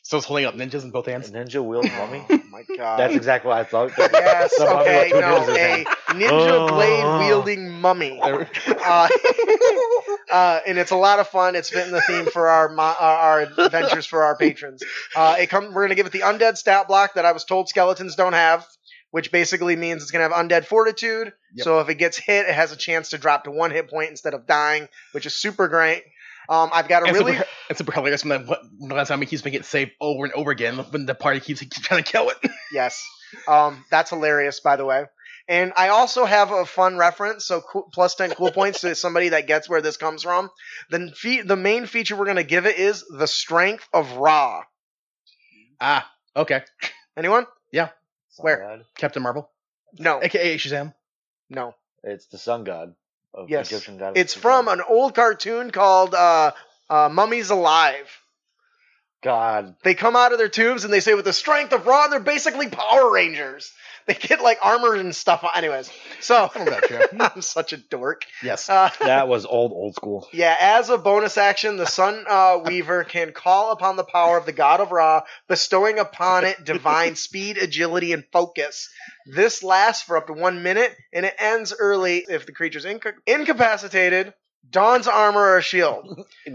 So it's holding up ninjas in both hands. A ninja wield mummy. Oh my god. That's exactly what I thought. Yes, The mummy with okay, two no, ninjas in a hand. ninja Oh. blade wielding mummy. Uh, uh, and it's a lot of fun. It's fitting the theme for our mo- uh, our adventures for our patrons. Uh, it come, we're going to give it the undead stat block that I was told skeletons don't have, which basically means it's going to have undead fortitude. Yep. So if it gets hit, it has a chance to drop to one hit point instead of dying, which is super great. Um, I've got a And really... super, it's super hilarious when the, when the last time he keeps making it saved over and over again when the party keeps, keeps trying to kill it. Yes. Um, that's hilarious, by the way. And I also have a fun reference, so cool, plus ten cool points to somebody that gets where this comes from. The, fe- the main feature we're going to give it is the Strength of Ra. Ah, okay. Anyone? Where? Sun god. Captain Marvel, No. a k a. Shazam. No. It's the sun god of Yes. Egyptian god. of It's Shazam. from an old cartoon called uh, uh, Mummies Alive. God. They come out of their tombs and they say, with the strength of Ra, and they're basically Power Rangers. They get like armor and stuff. Anyways, so I remember that show. I'm such a dork. Yes. Uh, That was old, old school. yeah, as a bonus action, the Sun uh, Weaver can call upon the power of the God of Ra, bestowing upon it divine speed, agility, and focus. This lasts for up to one minute, and it ends early if the creature's inca- incapacitated, dons armor or shield,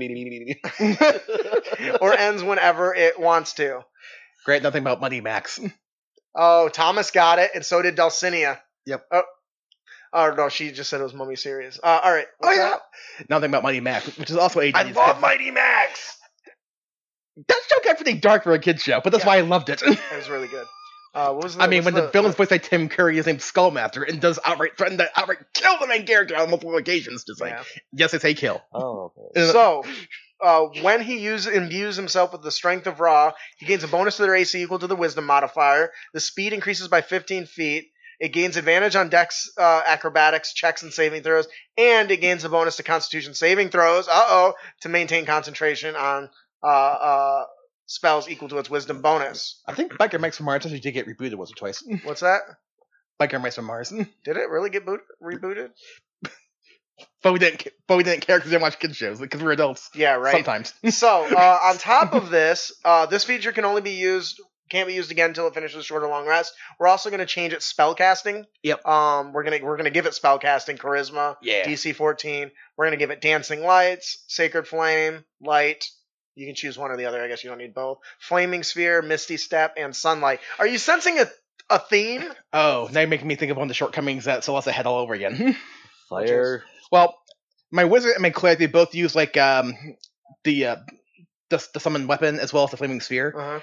or ends whenever it wants to. Great, nothing about Money Max. Oh, Thomas got it, and so did Dulcinea. Yep. Oh, oh no, she just said it was Mummy series. Uh, all right. What's Oh, yeah. that? Nothing about Money Max, which is also a. I love Mighty Max. That show got pretty dark for a kid's show, but that's Yeah. why I loved it. That was really good. Uh, what was the, I mean, what's when the, villain's voiced by Tim Curry, his name's Skullmaster, and does outright threaten to outright kill the main character on multiple occasions. Just like, Yeah. yes, I say kill. Oh, okay. Uh, So, uh, when he use, imbues himself with the Strength of Ra, he gains a bonus to their A C equal to the Wisdom modifier. The speed increases by fifteen feet. It gains advantage on Dex uh, acrobatics, checks, and saving throws. And it gains a bonus to Constitution saving throws, uh-oh, to maintain concentration on uh, uh, spells equal to its Wisdom bonus. I think Biker Mike's from Mars actually did get rebooted once or twice. What's that? Biker Mike's from Mars. Did it really get boot- rebooted? But we didn't. But we didn't care because we didn't watch kids shows because we're adults. Yeah, right. Sometimes. So, uh, on top of this, uh, this feature can only be used, can't be used again until it finishes a short or long rest. We're also going to change its spellcasting. Yep. Um, we're gonna we're gonna give it spellcasting, charisma, Yeah. D C fourteen. We're gonna give it dancing lights, sacred flame, light. You can choose one or the other. I guess you don't need both. Flaming sphere, misty step, and sunlight. Are you sensing a a theme? Oh, now you're making me think of one of the shortcomings that Celeste had all over again. Fire. Well, my wizard and my cleric, they both use like um the uh, the, the summon weapon as well as the flaming sphere. Uh-huh.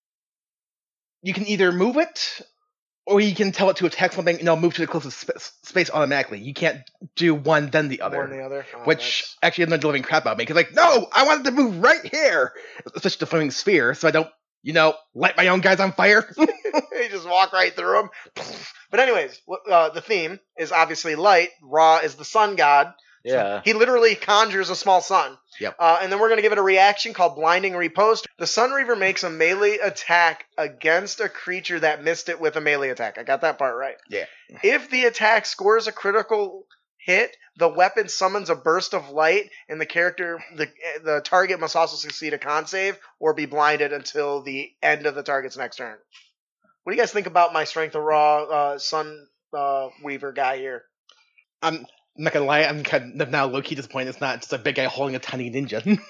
You can either move it, or you can tell it to attack something and it'll move to the closest sp- space automatically. You can't do one then the other. One or the other. Oh, Which that's- actually ended up delivering crap out of me. Because like, no, I wanted to move right here, especially the flaming sphere, so I don't, you know, light my own guys on fire. You just walk right through them. But anyways, wh- uh, the theme is obviously light. Ra is the sun god. Yeah. He literally conjures a small sun. Yep. Uh, and then we're going to give it a reaction called Blinding Riposte. The Sun Reaver makes a melee attack against a creature that missed it with a melee attack. I got that part right. Yeah. If the attack scores a critical hit, the weapon summons a burst of light, and the character, the the target must also succeed a con save or be blinded until the end of the target's next turn. What do you guys think about my Strength of Raw uh, Sun uh, Weaver guy here? I'm not gonna lie, I'm kind of now low key disappointed. It's not just a big guy holding a tiny ninja.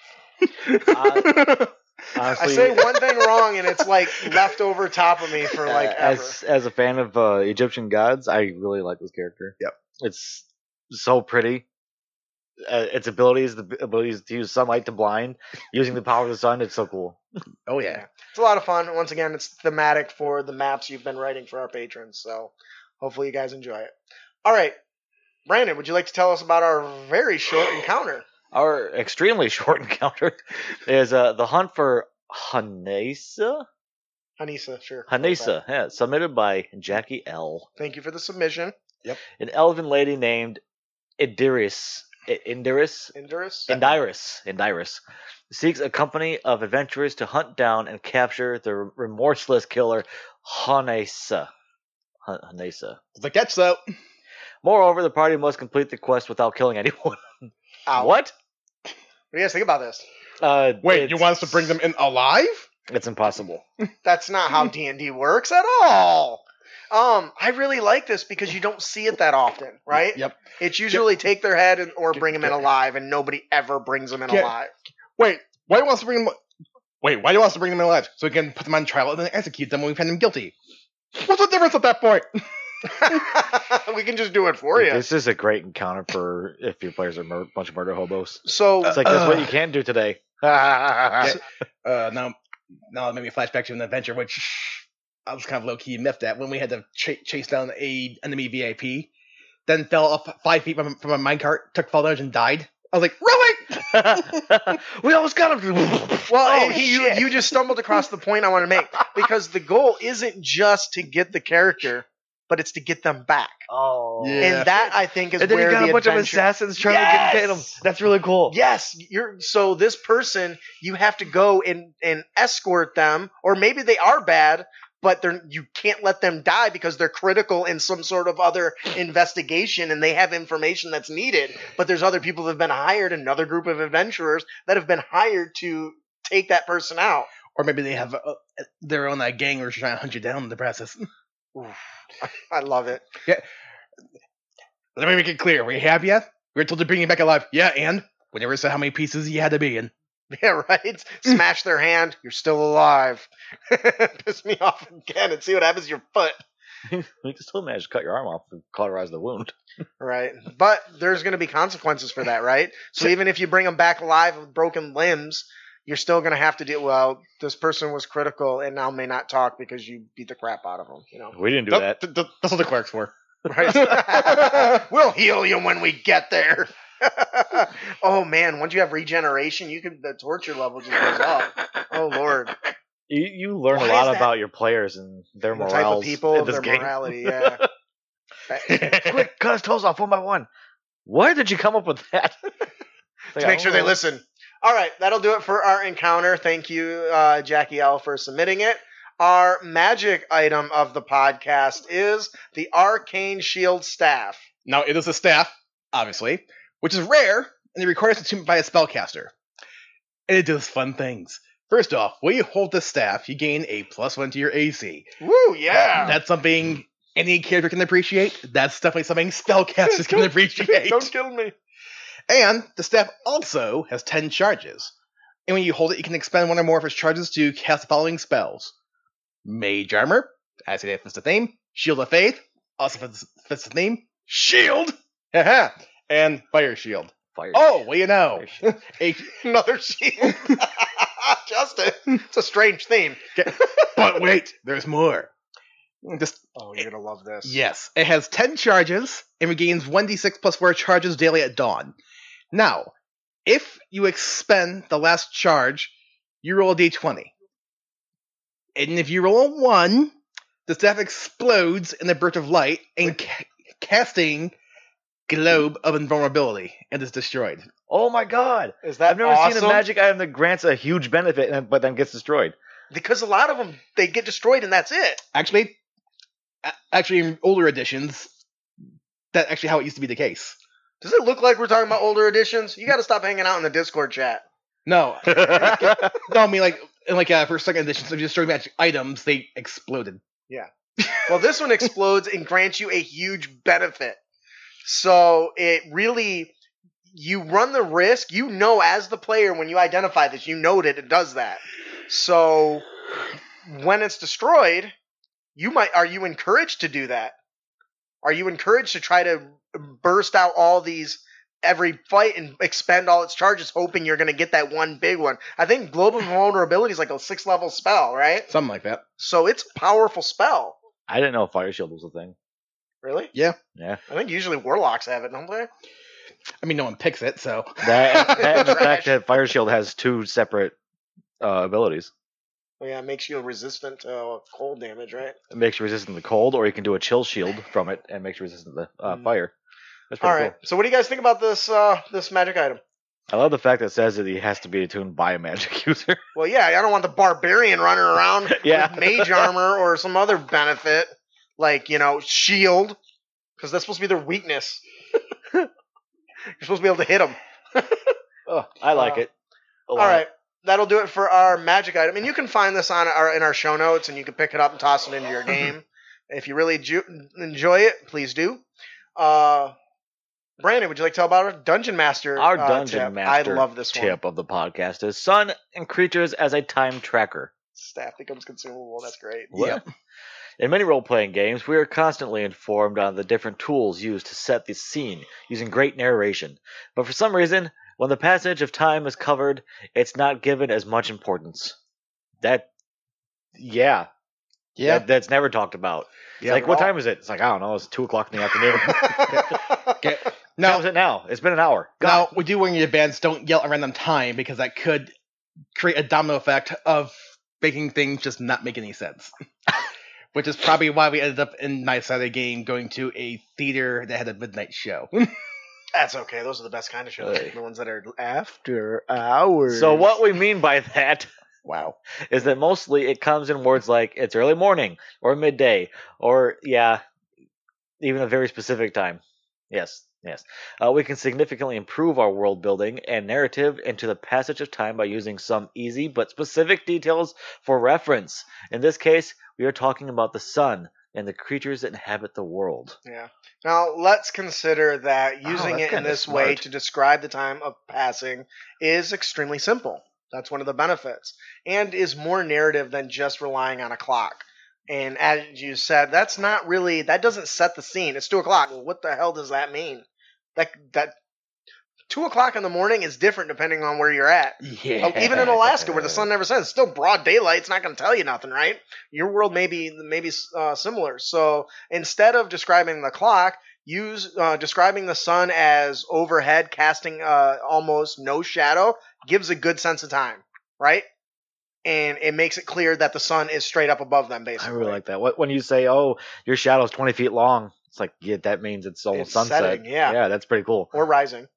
Uh, I honestly, say one thing wrong, and it's like left over top of me for like uh, ever. as as a fan of uh, Egyptian gods, I really like this character. Yep. It's so pretty. Uh, its abilities, the abilities to use sunlight to blind, using the power of the sun, it's so cool. Oh yeah. It's a lot of fun. Once again, it's thematic for the maps you've been writing for our patrons, so hopefully you guys enjoy it. All right, Brandon, would you like to tell us about our very short encounter? Our extremely short encounter is uh, the hunt for Hanesa. Hanisa, sure. Hanesa, yeah, submitted by Jackie L. Thank you for the submission. An elven lady named Indiris. I- Indiris? Indurus? Indiris. Indiris seeks a company of adventurers to hunt down and capture the remorseless killer Hanesa. Han- Hanesa. It's like that's so. Moreover, the party must complete the quest without killing anyone. Ow. What? What do you guys think about this? Uh, Wait, it's- you want us to bring them in alive? It's impossible. That's not how D and D works at all. Um, I really like this because you don't see it that often, right? Yep. It's usually take their head and, or bring them in alive, and nobody ever brings them in Get- alive. Wait, why do you want us to bring them? Wait, why do you want us to bring them alive? So we can put them on trial and then execute them when we find them guilty. What's the difference at that point? We can just do it for you. This is a great encounter for if your players are a mur- bunch of murder hobos. So It's like, that's Uh, what you can do today. Yeah. Uh, now, now it made me flashback to an adventure which I was kind of low key miffed at when we had to ch- chase down a enemy V I P, then fell off five feet from, from a minecart, took fall damage, and died. I was like, really? We almost got him. Well, Oh, he, you, shit. you just stumbled across the point I want to make, because the goal isn't just to get the character, but it's to get them back. Oh. Yeah. And that, I think, is And then where you got the a bunch adventure... of assassins trying Yes! to get them. That's really cool. Yes, you're so this person, you have to go and, and escort them, or maybe they are bad, but they're you can't let them die because they're critical in some sort of other investigation and they have information that's needed. But there's other people that have been hired, another group of adventurers that have been hired to take that person out. Or maybe they have uh, their own uh, gang or trying to hunt you down in the process. I love it. Let me make it clear. We have you. We were told to bring you back alive. Yeah, and we never said how many pieces you had to be in. Yeah, right? Smash their hand, you're still alive. Piss me off again and see what happens to your foot. You can still manage to cut your arm off and cauterize the wound. Right. But there's going to be consequences for that, right? So even if you bring them back alive with broken limbs, you're still going to have to do, well, this person was critical and now may not talk because you beat the crap out of them, you know? We didn't do Nope, that. th- th- that's what the clerk's for. Right? We'll heal you when we get there. Oh, man. Once you have regeneration, you can, the torture level just goes up. Oh, Lord. You, you learn Why a lot is that- about your players and their The morals type of people, in of this their game. morality, yeah. Quick, cut his toes off one by one. Where did you come up with that? To make sure they listen. All right, that'll do it for our encounter. Thank you, uh, Jackie L, for submitting it. Our magic item of the podcast is the Arcane Shield Staff. Now, it is a staff, obviously, which is rare, and it requires attunement by a spellcaster. And it does fun things. First off, when you hold the staff, you gain a plus one to your A C. Woo, yeah! That's something any character can appreciate. That's definitely something spellcasters can appreciate. Don't kill me. And the staff also has ten charges. And when you hold it, you can expend one or more of its charges to cast the following spells. Mage Armor, as it fits the name. Shield of Faith, also fits, fits the name. Shield! Haha. And Fire Shield. Fire. Oh, well, you know. Fire A- Another shield. Justin, it's a strange theme. but wait, there's more. Just Oh, you're going to love this. Yes, it has ten charges and regains one d six plus four charges daily at dawn. Now, if you expend the last charge, you roll a d twenty. And if you roll a one, the staff explodes in a burst of light and ca- casting Globe of Invulnerability and is destroyed. Oh my god! Is that I've never awesome? seen a magic item that grants a huge benefit and- but then gets destroyed. Because a lot of them, they get destroyed and that's it. Actually, a- actually in older editions, that's actually how it used to be the case. Does it look like we're talking about older editions? You got to stop hanging out in the Discord chat. No, no, I mean like in like uh, for second edition, so if you destroy magic items, they exploded. Well, this one explodes and grants you a huge benefit. So it really, you run the risk. You know, as the player, when you identify this, you know that it does that. So when it's destroyed, you might. Are you encouraged to do that? Are you encouraged to try to burst out all these every fight and expend all its charges, hoping you're going to get that one big one? I think Global Vulnerability is like a six level spell, right? Something like that. So it's a powerful spell. I didn't know Fire Shield was a thing. Really? Yeah. Yeah. I think usually warlocks have it, don't they? I mean, no one picks it, so. That, and the Trash. fact that Fire Shield has two separate uh, abilities. Well, yeah, it makes you resistant to uh, cold damage, right? It makes you resistant to cold, or you can do a chill shield from it and makes you resistant to uh, Mm. fire. That's All pretty right. So, what do you guys think about this uh, this magic item? cool. I love the fact that it says that he has to be attuned by a magic user. Well, yeah, I don't want the barbarian running around Yeah. with mage armor or some other benefit, like, you know, shield, because that's supposed to be their weakness. You're supposed to be able to hit them. Oh, I like Uh, it. A All lot. right. that'll do it for our magic item. And you can find this on our in our show notes, and you can pick it up and toss it into your game. If you really ju- enjoy it, please do. Uh, Brandon, would you like to tell about our Dungeon Master Our uh, Dungeon tip? Master I love this tip one. of the podcast is Sun and Creatures as a time tracker. Staff becomes consumable. That's great. Yep. In many role-playing games, we are constantly informed on the different tools used to set the scene, using great narration. But for some reason, when the passage of time is covered, it's not given as much importance. That, yeah. Yeah. That, that's never talked about. It's Yeah, like, at what all. time is it? It's like, I don't know, it's two o'clock in the afternoon. Okay. What Now, time is it now? It's been an hour. now, God. we do warn you in advance, don't yell around them time, because that could create a domino effect of making things just not make any sense. Which is probably why we ended up in Night Saturday game going to a theater that had a midnight show. That's okay. Those are the best kind of shows. Hey. The ones that are after hours. So what we mean by that Wow. is that mostly it comes in words like it's early morning or midday or yeah, even a very specific time. Yes, yes. Uh, we can significantly improve our world building and narrative into the passage of time by using some easy but specific details for reference. In this case, we are talking about the sun and the creatures that inhabit the world. Yeah. Now, let's consider that Wow, using that's it in kinda this way smart. to describe the time of passing is extremely simple. That's one of the benefits. And is more narrative than just relying on a clock. And as you said, that's not really, that doesn't set the scene. It's two o'clock. Well, what the hell does that mean? That, that, two o'clock in the morning is different depending on where you're at. Yeah. Oh, even in Alaska, where the sun never sets, it's still broad daylight. It's not going to tell you nothing, right? Your world may be maybe uh, similar. So instead of describing the clock, use uh, describing the sun as overhead, casting uh, almost no shadow, gives a good sense of time, right? And it makes it clear that the sun is straight up above them, I basically. really like that. What when you say, "Oh, your shadow's twenty feet long," it's like, yeah, that means it's almost It's sunset. setting, yeah. yeah, that's pretty cool. Or rising.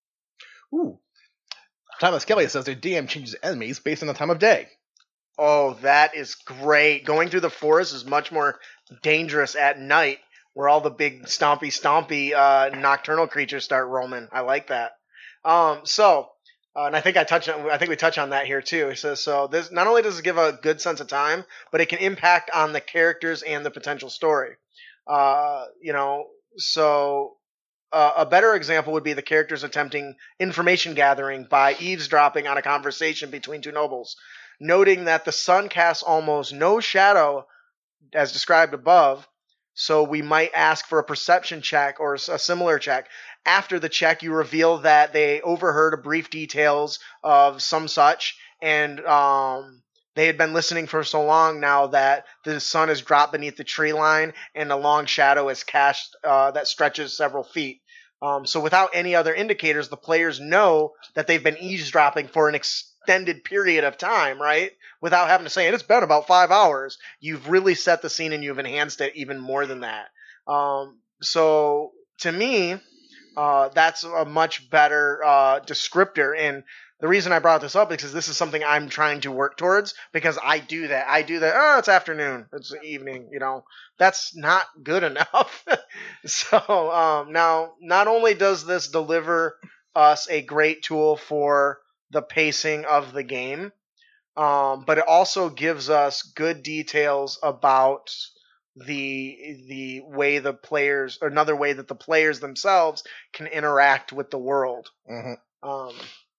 Ooh. Thomas Kelly says their D M changes enemies based on the time of day. Oh, that is great. Going through the forest is much more dangerous at night, where all the big stompy stompy uh, nocturnal creatures start roaming. I like that. Um, so, uh, and I think I touch on, I think we touch on that here too. It says so. This not only does it give a good sense of time, but it can impact on the characters and the potential story. Uh, you know, so. Uh, a better example would be the characters attempting information gathering by eavesdropping on a conversation between two nobles, noting that the sun casts almost no shadow, as described above, so we might ask for a perception check or a similar check. After the check, you reveal that they overheard brief details of some such, and um, they had been listening for so long now that the sun has dropped beneath the tree line and a long shadow is cast uh, that stretches several feet. Um, so without any other indicators, the players know that they've been eavesdropping for an extended period of time, right? Without having to say it. It's been about five hours. You've really set the scene and you've enhanced it even more than that. Um, so to me, uh, that's a much better uh, descriptor. And the reason I brought this up is because this is something I'm trying to work towards, because I do that. I do that. Oh, it's afternoon. It's evening. You know, that's not good enough. so um, now, not only does this deliver us a great tool for the pacing of the game, um, but it also gives us good details about the the way the players, or another way that the players themselves can interact with the world. Mm-hmm. Um,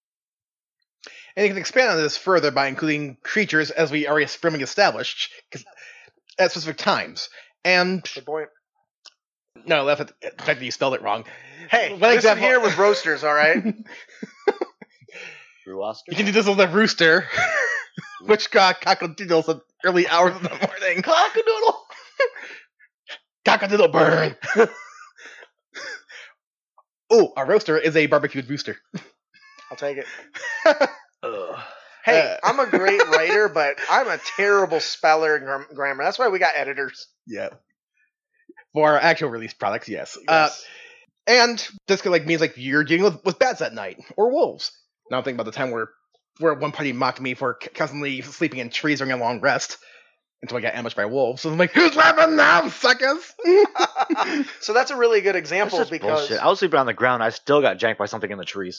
And you can expand on this further by including creatures, as we already firmly established, 'cause- at specific times. And good point. no, that's the fact that you spelled it wrong. Hey, One listen example- here with roasters, all right? Ruoster? You can do this with a rooster, which got cockadoodles at early hours of the morning. Cockadoodle! Cockadoodle burn! Oh, a roaster is a barbecued rooster. I'll take it. Ugh. Hey, Uh. I'm a great writer, but I'm a terrible speller and gram- grammar. That's why we got editors. Yeah. For our actual release products, yes. Uh, Yes. and this could like means like you're dealing with, with bats at night or wolves. Now I'm thinking about the time where where one party mocked me for c- constantly sleeping in trees during a long rest until I got ambushed by wolves. So I'm like, who's laughing now, suckers? So that's a really good That's example just because bullshit. I was sleeping on the ground. I still got janked by something in the trees.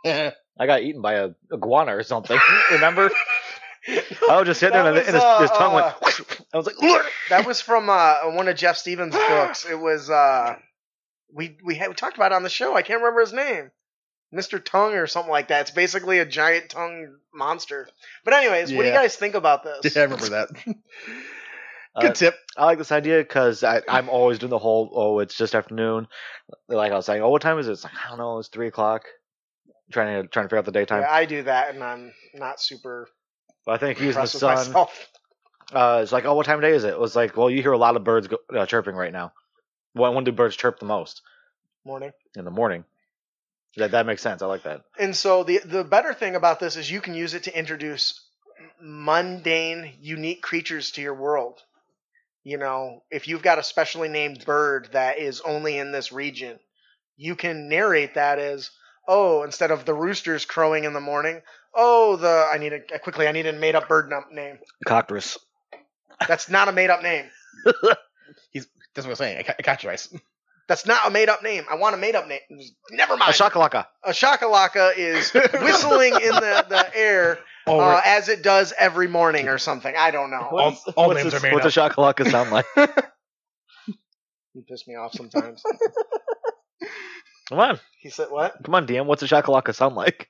I got eaten by a iguana or something. Remember? I was just sitting there That and, was, and his, his uh, tongue uh, went. I was like, That was from uh, one of Jeff Stevens' books. It was uh, we we, had, we talked about it on the show. I can't remember his name, Mister Tongue or something like that. It's basically a giant tongue monster. But anyways, what do you Yeah. guys think about this? Yeah, I remember that. Uh, Good tip. I like this idea because I'm always doing the whole, oh, it's just afternoon. Like I was saying, oh, what time is it? It's like, I don't know, it's three o'clock. Trying to trying to figure out the daytime. Yeah, I do that, and I'm not super But I think using the impressed with sun, myself. uh, it's like, oh, what time of day is it? It was like, well, you hear a lot of birds go, uh, chirping right now. When, when do birds chirp the most? Morning. In the morning. That that makes sense. I like that. And so the the better thing about this is you can use it to introduce mundane, unique creatures to your world. You know, if you've got a specially named bird that is only in this region, you can narrate that as, oh, instead of the roosters crowing in the morning, oh, the I need a quickly I need a made up bird num- name. Cockatrice. That's not a made up name. He's that's what I'm saying. I, ca- I got you, Ice. That's not a made up name. I want a made up name. Never A mind. shakalaka. A shakalaka is whistling in the, the air Oh, uh, we're- as it does every morning or something. I don't know. All, all what's names this- are made What's up. a shakalaka sound like? You piss me off sometimes. Come on. He said what? Come on, D M. What's a shakalaka sound like?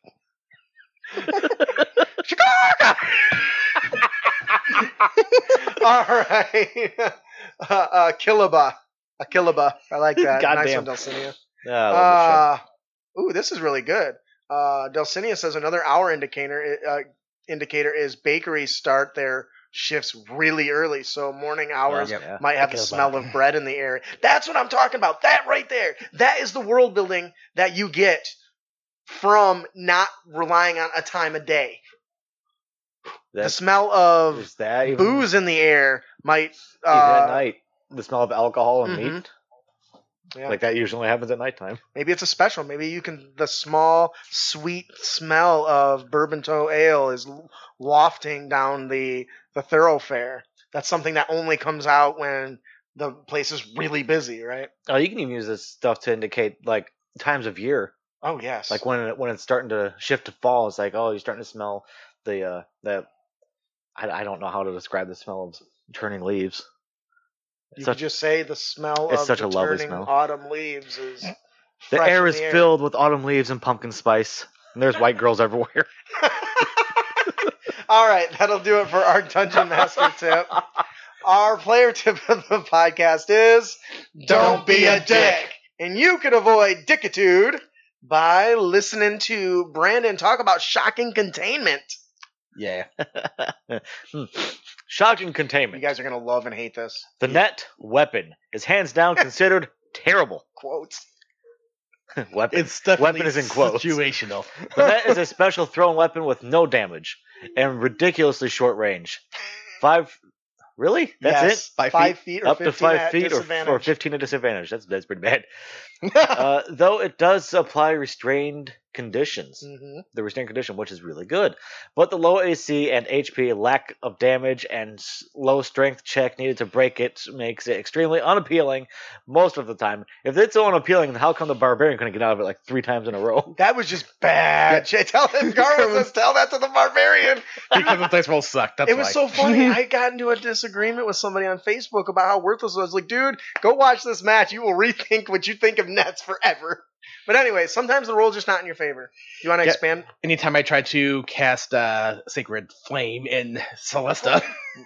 Shakalaka! All right. Uh, uh, Kilaba. A Kilaba. I like that. Nice Goddamn. one, Delcinia. Yeah, I love Uh, ooh, this is really good. Uh, Delcinia says another hour indicator uh, indicator is bakeries start their shifts really early, so morning hours this show. Yeah. might have the Kilaba. smell of bread in the air. That's what I'm talking about. That right there. That is the world building that you get from not relying on a time of day. The That's, smell of is that even, booze in the air might. even at Uh, night? The smell of alcohol and Mhm. meat? yeah. Like that usually happens at nighttime. Maybe it's a special. Maybe you can. The small, sweet smell of bourbon toe ale is wafting down the the thoroughfare. That's something that only comes out when the place is really busy, right? Oh, you can even use this stuff to indicate like times of year. Oh yes. Like when it, when it's starting to shift to fall, it's like, oh, you're starting to smell the uh the I, I don't know how to describe the smell of turning leaves. you such- could just say the smell it's of such the a lovely turning smell. autumn leaves is. The fresh air in is the filled with autumn leaves and pumpkin spice, and there's white girls everywhere. All right, that'll do it for our Dungeon Master tip. Our player tip of the podcast is don't be a dick. And you can avoid dickitude by listening to Brandon talk about shocking containment. Yeah. Hmm. Shocking You containment. guys are going to love and hate this. The net weapon is hands down considered terrible. Quotes. Weapon. It's definitely Weapon is in quotes. situational. The net is a special thrown weapon with no damage and ridiculously short range. Five. Really? That's Yes, it? Five Five feet, or Up to fifteen five at feet or, disadvantage. or fifteen at disadvantage. That's that's pretty bad. Uh, though it does apply restrained conditions. Mhm. The restrained condition, which is really good. But the low A C and H P, lack of damage, and s- low strength check needed to break it makes it extremely unappealing most of the time. If it's so unappealing, then how come the barbarian couldn't get out of it like three times in a row? That was just bad. shit. Tell him, Garland says, tell that to the barbarian. Because the dice roll sucked. That's It was why. so funny. I got into a disagreement with somebody on Facebook about how worthless it was. Like, dude, go watch this match. You will rethink what you think of nets forever. But anyway, sometimes the roll's just not in your favor. Do you want to Yeah. expand? Anytime I try to cast uh, Sacred Flame in Celesta.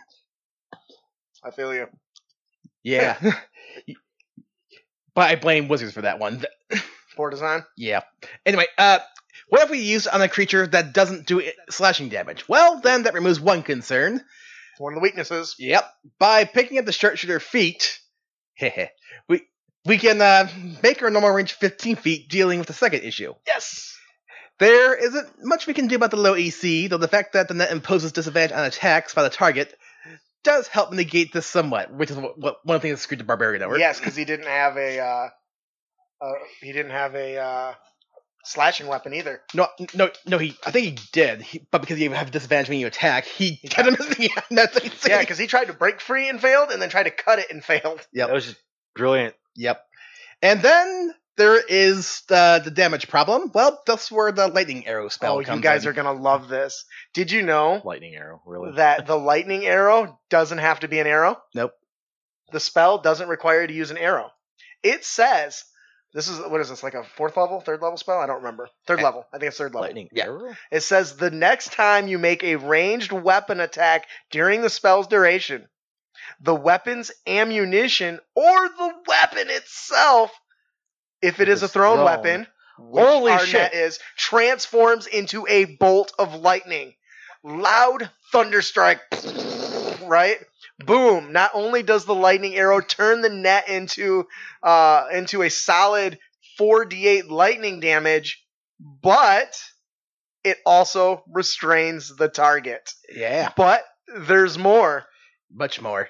I feel you. Yeah. But I blame wizards for that one. Poor design. Yeah. Anyway, uh, what if we use on a creature that doesn't do it- slashing damage? Well, then that removes one concern. It's one of the weaknesses. Yep. By picking up the sharpshooter feat, we we can uh, make our normal range fifteen feet, dealing with the second issue. Yes. There isn't much we can do about the low E C, though the fact that the net imposes disadvantage on attacks by the target does help negate this somewhat, which is what, what one thing that screwed the barbarian over. Yes, because he didn't have a uh, uh, he didn't have a uh, slashing weapon either. No, no, no. He, I think he did, he, but because you have disadvantage when you attack, he kept him missing. That's insane. Yeah, because he tried to break free and failed, and then tried to cut it and failed. Yep. That was just brilliant. Yep. And then there is the, the damage problem. Well, that's where the lightning arrow spell Oh, comes you guys in. are going to love this. Did you know Lightning arrow, really? that the lightning arrow doesn't have to be an arrow? Nope. The spell doesn't require you to use an arrow. It says, this is, what is this, like a fourth level, third level spell? I don't remember. Third level. I think it's third level. Lightning Yeah. arrow? It says the next time you make a ranged weapon attack during the spell's duration, the weapon's ammunition or the weapon itself, if it If is a it's thrown thrown. weapon, which Holy our shit. net is, transforms into a bolt of lightning. Loud thunderstrike, right? Boom. Not only does the lightning arrow turn the net into uh, into a solid four d eight lightning damage, but it also restrains the target. Yeah, But there's more. much more.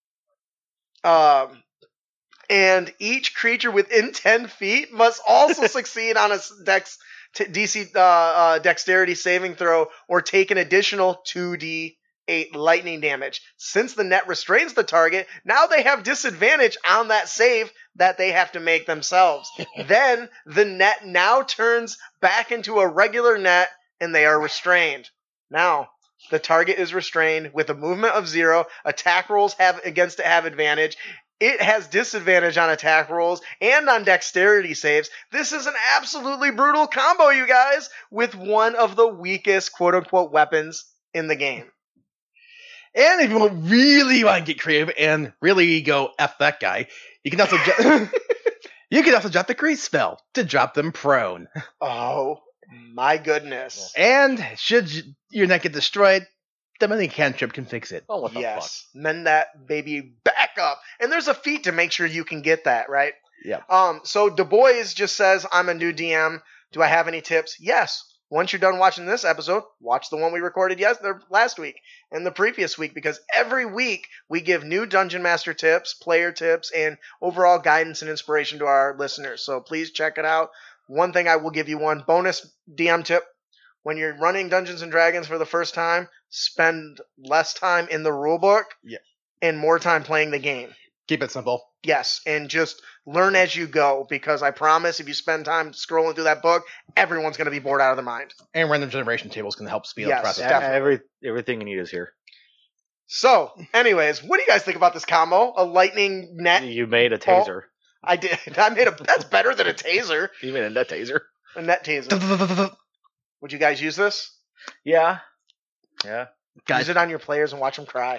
Um, and each creature within ten feet must also succeed on a s- dex t- D C uh, uh, dexterity saving throw or take an additional two d eight lightning damage. Since the net restrains the target, now they have disadvantage on that save that they have to make themselves. Then the net now turns back into a regular net and they are restrained. Now, the target is restrained with a movement of zero. Attack rolls have against it have advantage. It has disadvantage on attack rolls and on dexterity saves. This is an absolutely brutal combo, you guys, with one of the weakest quote-unquote weapons in the game. And if you really want to get creative and really go F that guy, you can also ju- you can also drop the grease spell to drop them prone. Oh, my goodness. And should y- your net get destroyed, the mini cantrip can fix it. Oh, what the Yes. Mend that baby back up. And there's a feat to make sure you can get that, right? Yep. Um, so Du Bois just says, I'm a new D M. Do I have any tips? Yes. Once you're done watching this episode, watch the one we recorded yesterday, last week and the previous week, because every week we give new Dungeon Master tips, player tips, and overall guidance and inspiration to our listeners. So please check it out. One thing I will give you one bonus D M tip. When you're running Dungeons and Dragons for the first time, spend less time in the rulebook Yeah. and more time playing the game. Keep it simple. Yes, and just learn as you go, because I promise if you spend time scrolling through that book, everyone's going to be bored out of their mind. And random generation tables can help speed Yes, up the process. fuck? definitely. Every, everything you need is here. So, anyways, what do you guys think about this combo? A lightning net? You made a taser. I did. I made a. That's better than a taser. You made a net taser. A net taser. Would you guys use this? Yeah. Yeah. Use it on your players and watch them cry.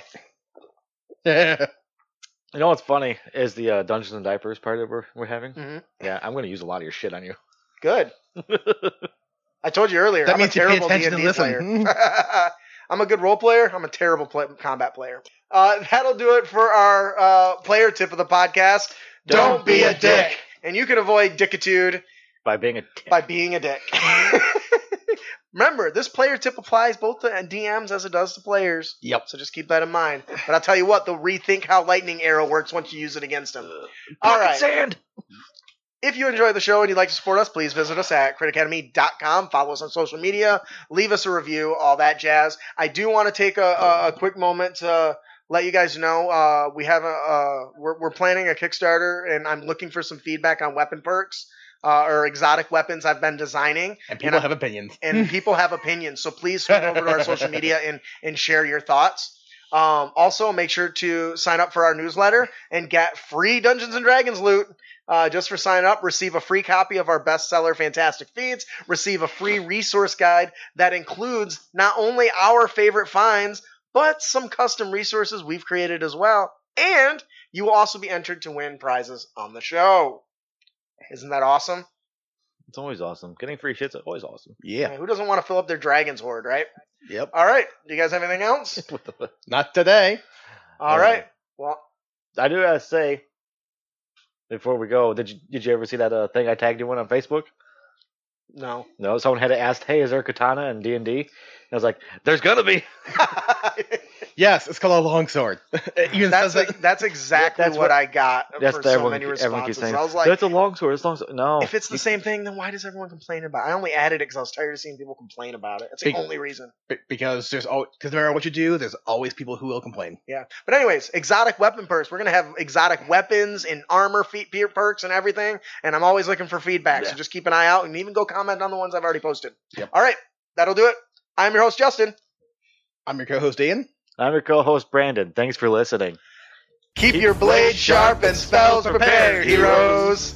You know what's funny is the uh, Dungeons and Diapers party that we're, we're having? Mhm. Yeah, I'm going to use a lot of your shit on you. Good. I told you earlier. That I'm means a you pay terrible attention D and to D listen. player. I'm a good role player. I'm a terrible play- combat player. Uh, that'll do it for our uh, player tip of the podcast. Don't, be a dick. And you can avoid dickitude By being a dick. by being a dick. Remember, this player tip applies both to D Ms as it does to players. Yep. So just keep that in mind. But I'll tell you what, they'll rethink how lightning arrow works once you use it against them. All right. Sand! If you enjoy the show and you'd like to support us, please visit us at crit academy dot com. Follow us on social media. Leave us a review, all that jazz. I do want to take a, a, a quick moment to let you guys know uh, we have a uh, we're, we're planning a Kickstarter, and I'm looking for some feedback on weapon perks uh, or exotic weapons I've been designing. And people I- have opinions. and people have opinions. So please swing over to our social media and, and share your thoughts. Um, also, make sure to sign up for our newsletter and get free Dungeons and Dragons loot. Uh, just for sign up, receive a free copy of our bestseller, Fantastic Feats, receive a free resource guide that includes not only our favorite finds, but some custom resources we've created as well. And you will also be entered to win prizes on the show. Isn't that awesome? It's always awesome. Getting free shit's always awesome. Yeah. Who doesn't want to fill up their dragon's hoard, right? Yep. All right. Do you guys have anything else? What the fuck? Not today. All Uh, right. Well, I do gotta say, before we go, did you did you ever see that uh, thing I tagged you in on Facebook? no. No, someone had asked, "Hey, is there a katana in D and D?" I was like, "There's gonna be." Yes, it's called a longsword. Even That's says like, that's exactly That's what, what- I got That's for what so everyone, many everyone keeps responses. saying. I was like, That's a longsword. It's long. No. if it's the same thing, then why does everyone complain about it? I only added it because I was tired of seeing people complain about it. That's the Be- only reason. be- because there's all because no matter what you do, there's always people who will complain. Yeah. But anyways, exotic weapon perks. We're gonna have exotic weapons and armor feat peer perks and everything. And I'm always looking for feedback. Yeah. So just keep an eye out and even go comment on the ones I've already posted. Yep. All right, that'll do it. I'm your host, Justin. I'm your co-host Ian. I'm your co-host Brandon. Thanks for listening. Keep, Keep your blade sharp and spells prepared, heroes.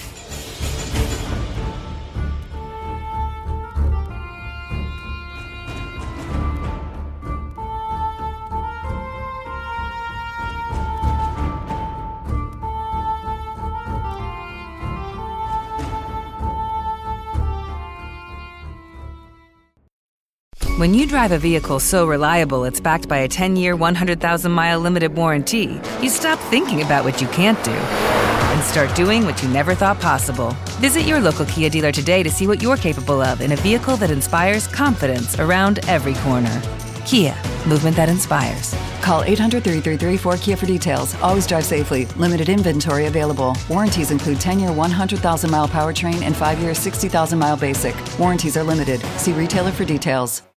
When you drive a vehicle so reliable it's backed by a ten-year, one hundred thousand mile limited warranty, you stop thinking about what you can't do and start doing what you never thought possible. Visit your local Kia dealer today to see what you're capable of in a vehicle that inspires confidence around every corner. Kia, movement that inspires. Call eight hundred, three three three, four K I A for details. Always drive safely. Limited inventory available. Warranties include ten-year, one hundred thousand mile powertrain and five-year, sixty thousand mile basic. Warranties are limited. See retailer for details.